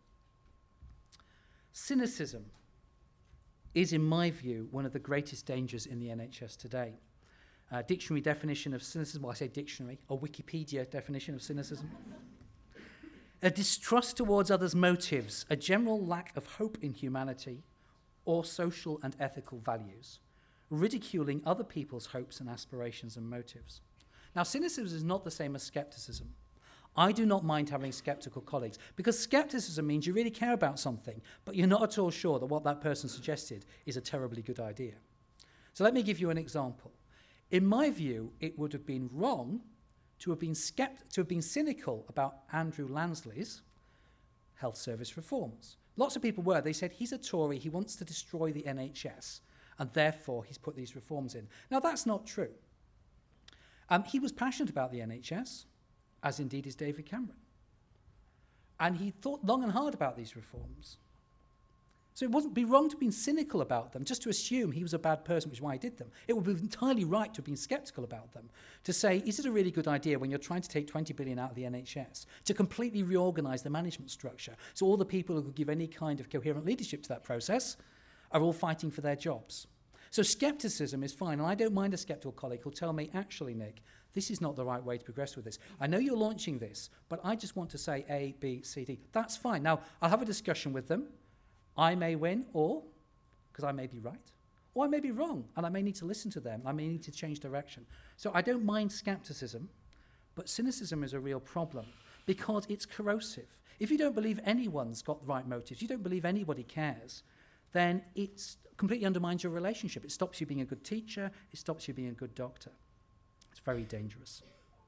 Cynicism is, in my view, one of the greatest dangers in the N H S today. Uh, dictionary definition of cynicism, well, I say dictionary, or Wikipedia definition of cynicism. A distrust towards others' motives, a general lack of hope in humanity or social and ethical values, ridiculing other people's hopes and aspirations and motives. Now, cynicism is not the same as skepticism. I do not mind having sceptical colleagues, because scepticism means you really care about something, but you're not at all sure that what that person suggested is a terribly good idea. So let me give you an example. In my view, it would have been wrong to have been, skept- to have been cynical about Andrew Lansley's health service reforms. Lots of people were. They said, he's a Tory, he wants to destroy the N H S, and therefore he's put these reforms in. Now, that's not true. Um, he was passionate about the N H S, as indeed is David Cameron. And he thought long and hard about these reforms. So it wouldn't be wrong to be cynical about them, just to assume he was a bad person, which is why he did them. It would be entirely right to have been sceptical about them, to say, is it a really good idea when you're trying to take twenty billion out of the N H S, to completely reorganise the management structure, so all the people who could give any kind of coherent leadership to that process are all fighting for their jobs. So scepticism is fine, and I don't mind a sceptical colleague who'll tell me, actually, Nick, this is not the right way to progress with this. I know you're launching this, but I just want to say A, B, C, D. That's fine. Now, I'll have a discussion with them. I may win, or, because I may be right, or I may be wrong, and I may need to listen to them. I may need to change direction. So I don't mind scepticism, but cynicism is a real problem, because it's corrosive. If you don't believe anyone's got the right motives, you don't believe anybody cares, then it completely undermines your relationship. It stops you being a good teacher. It stops you being a good doctor. It's very dangerous.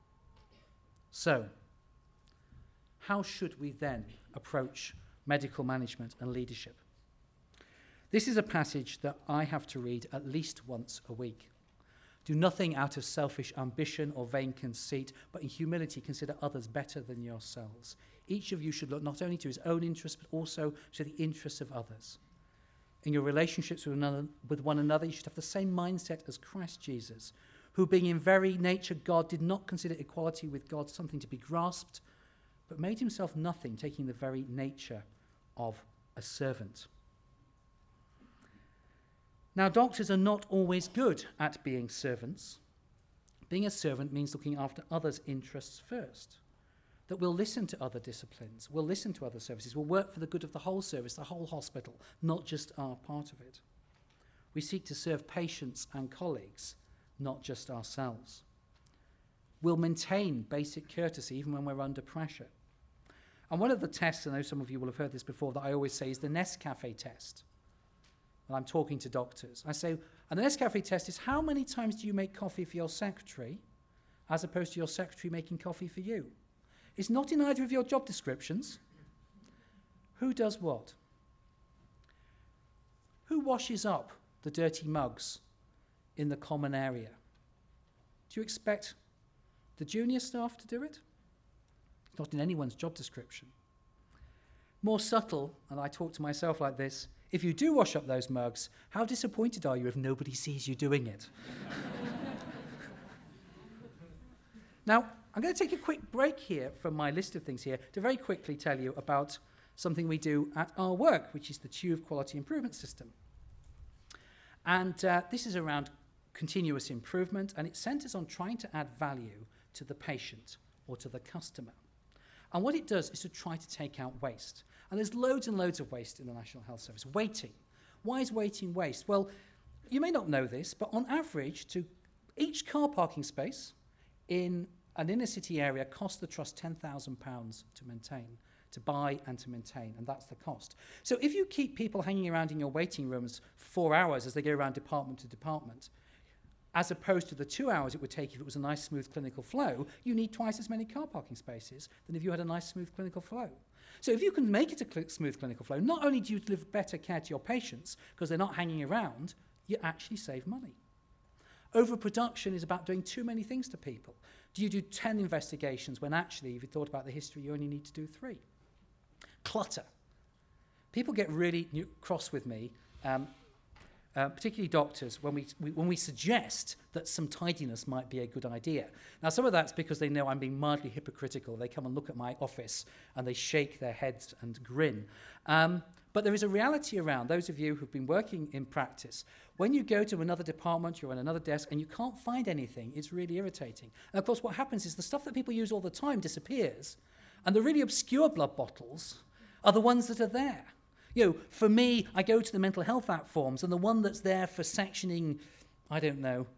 So, how should we then approach medical management and leadership? This is a passage that I have to read at least once a week. Do nothing out of selfish ambition or vain conceit, but in humility consider others better than yourselves. Each of you should look not only to his own interests, but also to the interests of others. In your relationships with, another, with one another, you should have the same mindset as Christ Jesus, who being in very nature God, did not consider equality with God something to be grasped, but made himself nothing, taking the very nature of a servant. Now, doctors are not always good at being servants. Being a servant means looking after others' interests first. That we'll listen to other disciplines, we'll listen to other services, we'll work for the good of the whole service, the whole hospital, not just our part of it. We seek to serve patients and colleagues, not just ourselves. We'll maintain basic courtesy even when we're under pressure. And one of the tests, I know some of you will have heard this before, that I always say is the Nescafe test. When I'm talking to doctors, I say, and the Nescafe test is how many times do you make coffee for your secretary as opposed to your secretary making coffee for you? It's not in either of your job descriptions. Who does what? Who washes up the dirty mugs in the common area? Do you expect the junior staff to do it? It's not in anyone's job description. More subtle, and I talk to myself like this, if you do wash up those mugs, how disappointed are you if nobody sees you doing it? Now, I'm going to take a quick break here from my list of things here to very quickly tell you about something we do at our work, which is the TÜV Quality Improvement System. And uh, this is around continuous improvement, and it centres on trying to add value to the patient or to the customer. And what it does is to try to take out waste. And there's loads and loads of waste in the National Health Service. Waiting. Why is waiting waste? Well, you may not know this, but on average, to each car parking space in an inner city area costs the trust ten thousand pounds to maintain, to buy and to maintain, and that's the cost. So if you keep people hanging around in your waiting rooms for four hours as they go around department to department, as opposed to the two hours it would take if it was a nice, smooth clinical flow, you need twice as many car parking spaces than if you had a nice, smooth clinical flow. So if you can make it a cl- smooth clinical flow, not only do you deliver better care to your patients because they're not hanging around, you actually save money. Overproduction is about doing too many things to people. Do you do ten investigations when actually, if you thought about the history, you only need to do three? Clutter. People get really new, cross with me, um, uh, particularly doctors, when we, we, when we suggest that some tidiness might be a good idea. Now, some of that's because they know I'm being mildly hypocritical. They come and look at my office and they shake their heads and grin. Um, But there is a reality around, those of you who've been working in practice, when you go to another department, you're on another desk, and you can't find anything, it's really irritating. And of course, what happens is the stuff that people use all the time disappears, and the really obscure blood bottles are the ones that are there. You know, for me, I go to the mental health app forms, and the one that's there for sectioning, I don't know,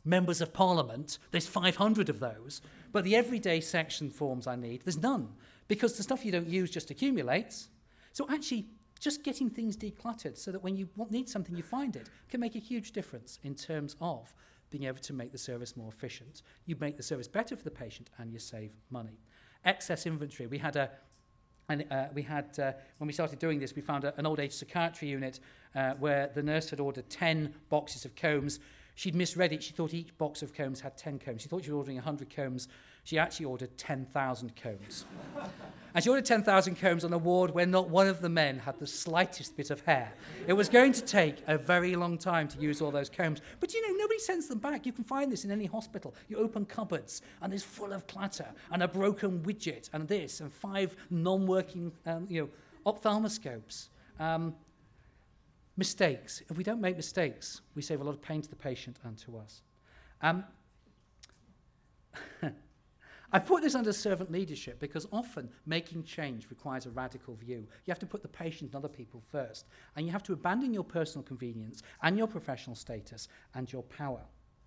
members of parliament, there's five hundred of those, but the everyday section forms I need, there's none, because the stuff you don't use just accumulates. So actually, just getting things decluttered so that when you want, need something, you find it, can make a huge difference in terms of being able to make the service more efficient. You make the service better for the patient and you save money. Excess inventory. We had a And uh, we had, uh, when we started doing this, we found a, an old age psychiatry unit uh, where the nurse had ordered ten boxes of combs. She'd misread it. She thought each box of combs had ten combs. She thought she was ordering one hundred combs. She actually ordered ten thousand combs. And she ordered ten thousand combs on a ward where not one of the men had the slightest bit of hair. It was going to take a very long time to use all those combs. But, you know, nobody sends them back. You can find this in any hospital. You open cupboards, and it's full of clatter, and a broken widget, and this, and five non-working, um, you know, ophthalmoscopes. Um, mistakes. If we don't make mistakes, we save a lot of pain to the patient and to us. Um, I put this under servant leadership because often making change requires a radical view. You have to put the patient and other people first, and you have to abandon your personal convenience and your professional status and your power.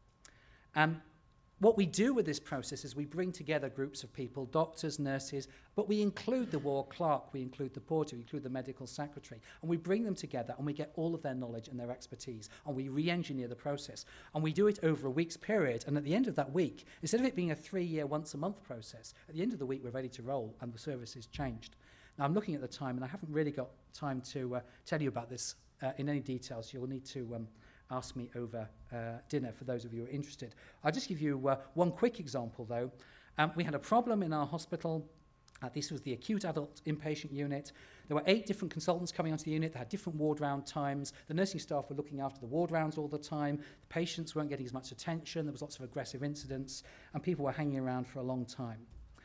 Um, what we do with this process is we bring together groups of people, doctors, nurses, but we include the ward clerk, we include the porter, we include the medical secretary, and we bring them together and we get all of their knowledge and their expertise, and we re-engineer the process. And we do it over a week's period, and at the end of that week, instead of it being a three-year, once-a-month process, at the end of the week we're ready to roll and the service is changed. Now I'm looking at the time, and I haven't really got time to uh, tell you about this uh, in any details. You'll need to um, ask me over uh, dinner for those of you who are interested. I'll just give you uh, one quick example, though. Um, we had a problem in our hospital. Uh, this was the acute adult inpatient unit. There were eight different consultants coming onto the unit. They had different ward round times. The nursing staff were looking after the ward rounds all the time. The patients weren't getting as much attention. There was lots of aggressive incidents, and people were hanging around for a long time.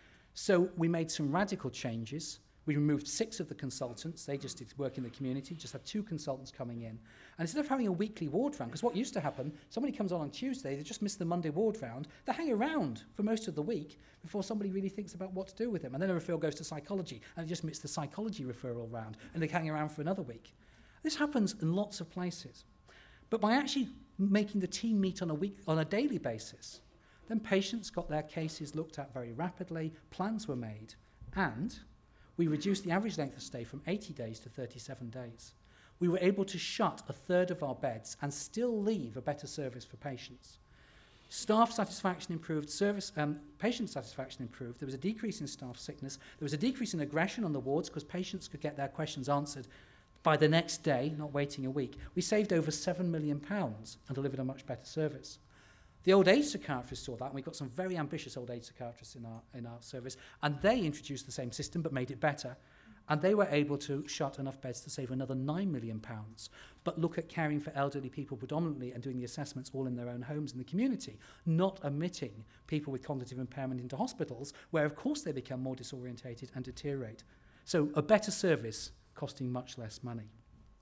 So we made some radical changes. We removed six of the consultants. They just did work in the community, just had two consultants coming in. And instead of having a weekly ward round, because what used to happen, somebody comes on on Tuesday, they just miss the Monday ward round, they hang around for most of the week before somebody really thinks about what to do with them. And then a referral goes to psychology, and they just miss the psychology referral round, and they hang around for another week. This happens in lots of places. But by actually making the team meet on a week, on a daily basis, then patients got their cases looked at very rapidly, plans were made, and we reduced the average length of stay from eighty days to thirty-seven days. We were able to shut a third of our beds and still leave a better service for patients. Staff satisfaction improved, service, um, patient satisfaction improved. There was a decrease in staff sickness. There was a decrease in aggression on the wards because patients could get their questions answered by the next day, not waiting a week. We saved over seven million pounds and delivered a much better service. The old age psychiatrists saw that, and we got some very ambitious old age psychiatrists in our, in our service, and they introduced the same system but made it better. And they were able to shut enough beds to save another nine million pounds, but look at caring for elderly people predominantly and doing the assessments all in their own homes in the community, not admitting people with cognitive impairment into hospitals, where of course they become more disorientated and deteriorate. So a better service costing much less money.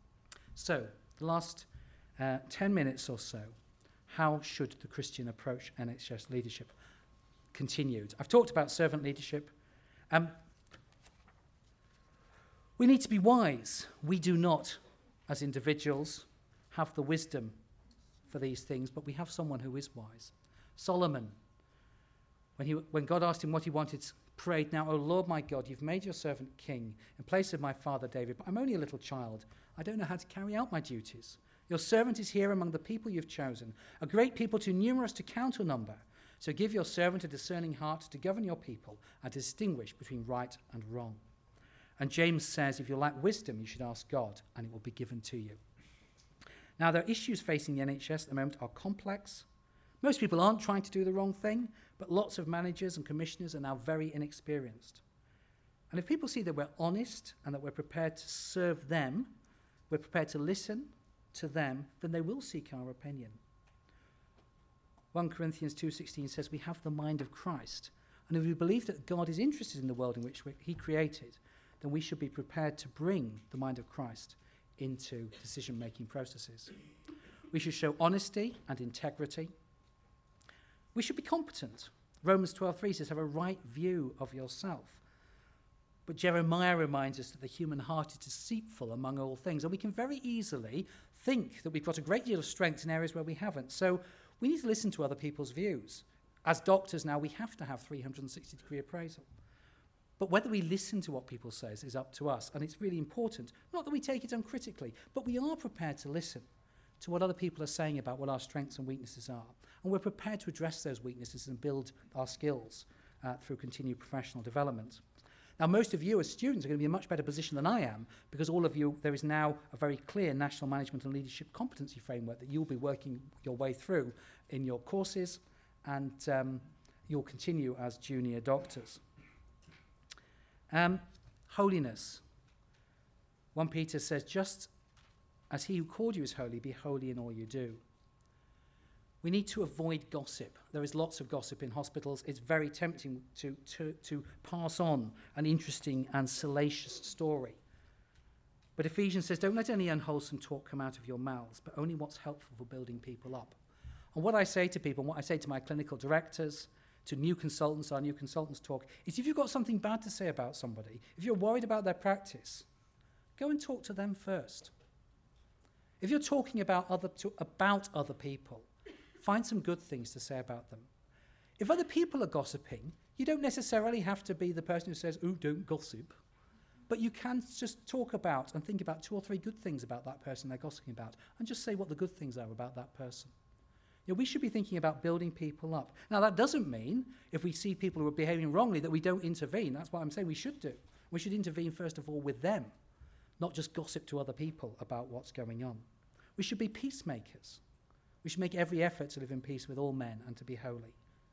So the last uh, ten minutes or so, how should the Christian approach N H S leadership? Continued. I've talked about servant leadership. Um, We need to be wise. We do not, as individuals, have the wisdom for these things, but we have someone who is wise. Solomon, when, he, when God asked him what he wanted, prayed, "Now, O Lord my God, you've made your servant king in place of my father David, but I'm only a little child. I don't know how to carry out my duties. Your servant is here among the people you've chosen, a great people too numerous to count or number. So give your servant a discerning heart to govern your people and to distinguish between right and wrong." And James says, if you lack wisdom, you should ask God, and it will be given to you. Now, the issues facing the N H S at the moment are complex. Most people aren't trying to do the wrong thing, but lots of managers and commissioners are now very inexperienced. And if people see that we're honest and that we're prepared to serve them, we're prepared to listen to them, then they will seek our opinion. First Corinthians two sixteen says we have the mind of Christ. And if we believe that God is interested in the world in which we, he created, then we should be prepared to bring the mind of Christ into decision-making processes. We should show honesty and integrity. We should be competent. Romans twelve three says, have a right view of yourself. But Jeremiah reminds us that the human heart is deceitful among all things, and we can very easily think that we've got a great deal of strength in areas where we haven't. So We need to listen to other people's views. As doctors now, we have to have three hundred sixty degree appraisal. But whether we listen to what people say is up to us, and it's really important. Not that we take it uncritically, but we are prepared to listen to what other people are saying about what our strengths and weaknesses are. And we're prepared to address those weaknesses and build our skills uh, through continued professional development. Now, most of you as students are going to be in a much better position than I am, because all of you, there is now a very clear national management and leadership competency framework that you'll be working your way through in your courses, and um, you'll continue as junior doctors. Um, holiness. First Peter says, just as he who called you is holy, be holy in all you do. We need to avoid gossip. There is lots of gossip in hospitals. It's very tempting to, to, to pass on an interesting and salacious story. But Ephesians says, don't let any unwholesome talk come out of your mouths, but only what's helpful for building people up. And what I say to people, and what I say to my clinical directors, to new consultants, our new consultants talk, is if you've got something bad to say about somebody, if you're worried about their practice, go and talk to them first. If you're talking about other, to, about other people, find some good things to say about them. If other people are gossiping, you don't necessarily have to be the person who says, oh, don't gossip. But you can just talk about and think about two or three good things about that person they're gossiping about, and just say what the good things are about that person. You know, we should be thinking about building people up. Now, that doesn't mean, if we see people who are behaving wrongly, that we don't intervene. That's what I'm saying we should do. We should intervene, first of all, with them, not just gossip to other people about what's going on. We should be peacemakers. We should make every effort to live in peace with all men and to be holy.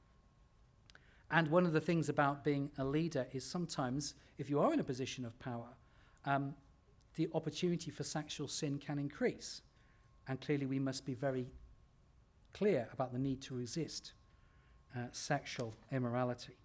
And one of the things about being a leader is sometimes, if you are in a position of power, um, the opportunity for sexual sin can increase. And clearly we must be very clear about the need to resist uh, sexual immorality.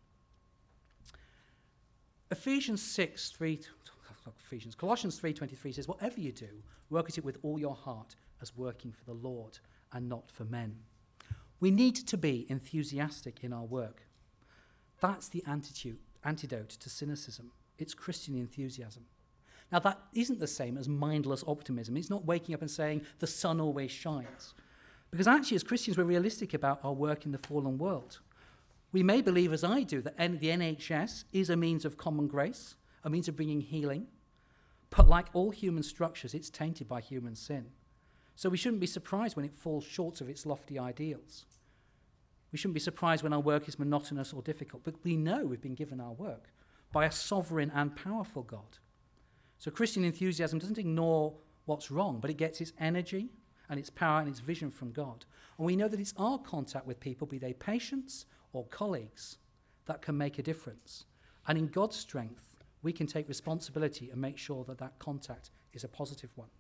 Ephesians six, three, Ephesians, Colossians three twenty-three says, whatever you do, work at it with all your heart as working for the Lord and not for men. We need to be enthusiastic in our work. That's the antidote, antidote to cynicism. It's Christian enthusiasm. Now, that isn't the same as mindless optimism. It's not waking up and saying the sun always shines. Because actually, as Christians, we're realistic about our work in the fallen world. We may believe, as I do, that the N H S is a means of common grace, a means of bringing healing. But like all human structures, it's tainted by human sin. So we shouldn't be surprised when it falls short of its lofty ideals. We shouldn't be surprised when our work is monotonous or difficult. But we know we've been given our work by a sovereign and powerful God. So Christian enthusiasm doesn't ignore what's wrong, but it gets its energy and its power and its vision from God. And we know that it's our contact with people, be they patients or colleagues, that can make a difference. And in God's strength, we can take responsibility and make sure that that contact is a positive one.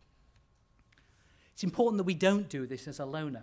It's important that we don't do this as a loner.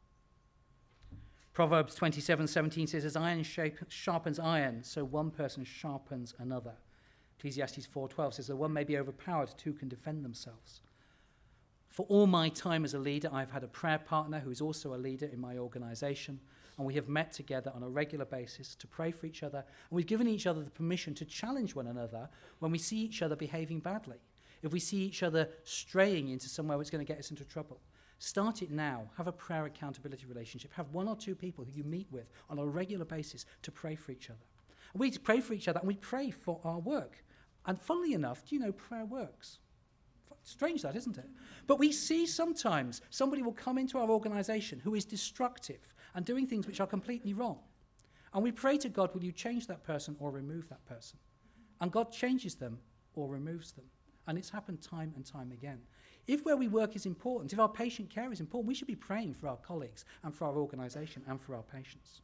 Proverbs twenty-seven seventeen says, as iron sharpens iron, so one person sharpens another. Ecclesiastes four twelve says that one may be overpowered, two can defend themselves. For all my time as a leader, I've had a prayer partner who is also a leader in my organisation, and we have met together on a regular basis to pray for each other, and we've given each other the permission to challenge one another when we see each other behaving badly. If we see each other straying into somewhere that's going to get us into trouble, start it now. Have a prayer accountability relationship. Have one or two people who you meet with on a regular basis to pray for each other. And we pray for each other, and we pray for our work. And funnily enough, do you know prayer works? Strange that, isn't it? But we see sometimes somebody will come into our organisation who is destructive and doing things which are completely wrong. And we pray to God, will you change that person or remove that person? And God changes them or removes them. And it's happened time and time again. If where we work is important, if our patient care is important, we should be praying for our colleagues and for our organisation and for our patients.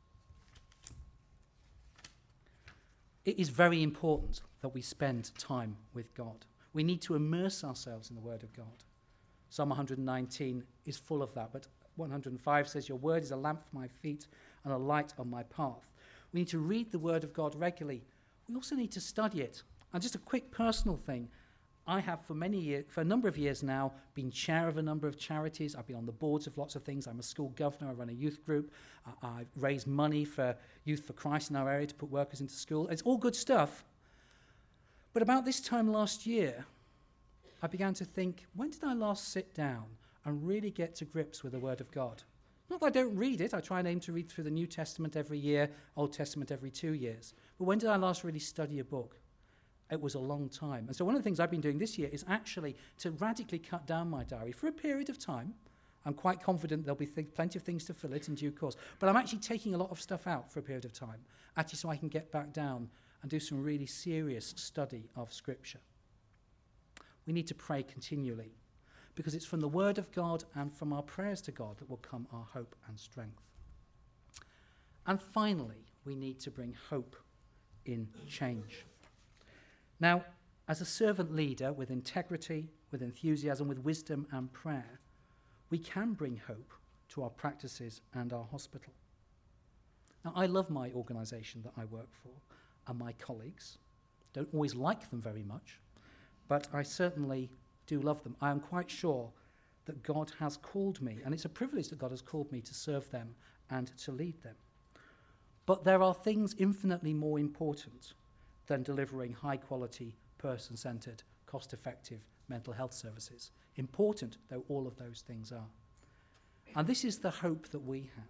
It is very important that we spend time with God. We need to immerse ourselves in the Word of God. Psalm one hundred nineteen is full of that, but one hundred five says, your word is a lamp for my feet and a light on my path. We need to read the Word of God regularly. We also need to study it. And just a quick personal thing, I have for many years, for a number of years now, been chair of a number of charities. I've been on the boards of lots of things. I'm a school governor. I run a youth group. Uh, I've raised money for Youth for Christ in our area to put workers into school. It's all good stuff. But about this time last year, I began to think, when did I last sit down and really get to grips with the Word of God? Not that I don't read it. I try and aim to read through the New Testament every year, Old Testament every two years. But when did I last really study a book? It was a long time. And so one of the things I've been doing this year is actually to radically cut down my diary for a period of time. I'm quite confident there'll be th- plenty of things to fill it in due course. But I'm actually taking a lot of stuff out for a period of time, actually so I can get back down and do some really serious study of Scripture. We need to pray continually, because it's from the Word of God and from our prayers to God that will come our hope and strength. And finally, we need to bring hope in change. Now, as a servant leader with integrity, with enthusiasm, with wisdom and prayer, we can bring hope to our practices and our hospital. Now, I love my organisation that I work for and my colleagues. Don't always like them very much, but I certainly do love them. I am quite sure that God has called me, and it's a privilege that God has called me to serve them and to lead them. But there are things infinitely more important than delivering high-quality, person-centred, cost-effective mental health services, important though all of those things are. And this is the hope that we have.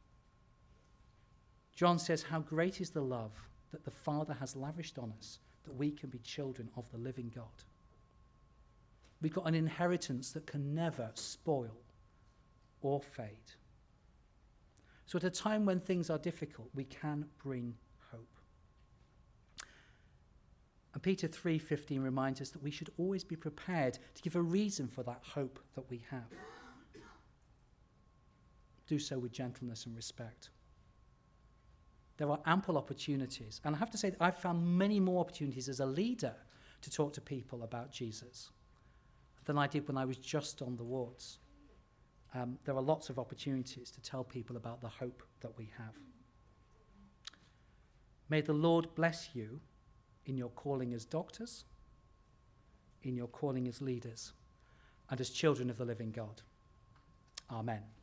John says, "How great is the love that the Father has lavished on us, that we can be children of the living God." We've got an inheritance that can never spoil or fade. So at a time when things are difficult, we can bring hope. And Peter three fifteen reminds us that we should always be prepared to give a reason for that hope that we have. Do so with gentleness and respect. There are ample opportunities, and I have to say that I've found many more opportunities as a leader to talk to people about Jesus than I did when I was just on the wards. Um, there are lots of opportunities to tell people about the hope that we have. May the Lord bless you in your calling as doctors, in your calling as leaders, and as children of the living God. Amen.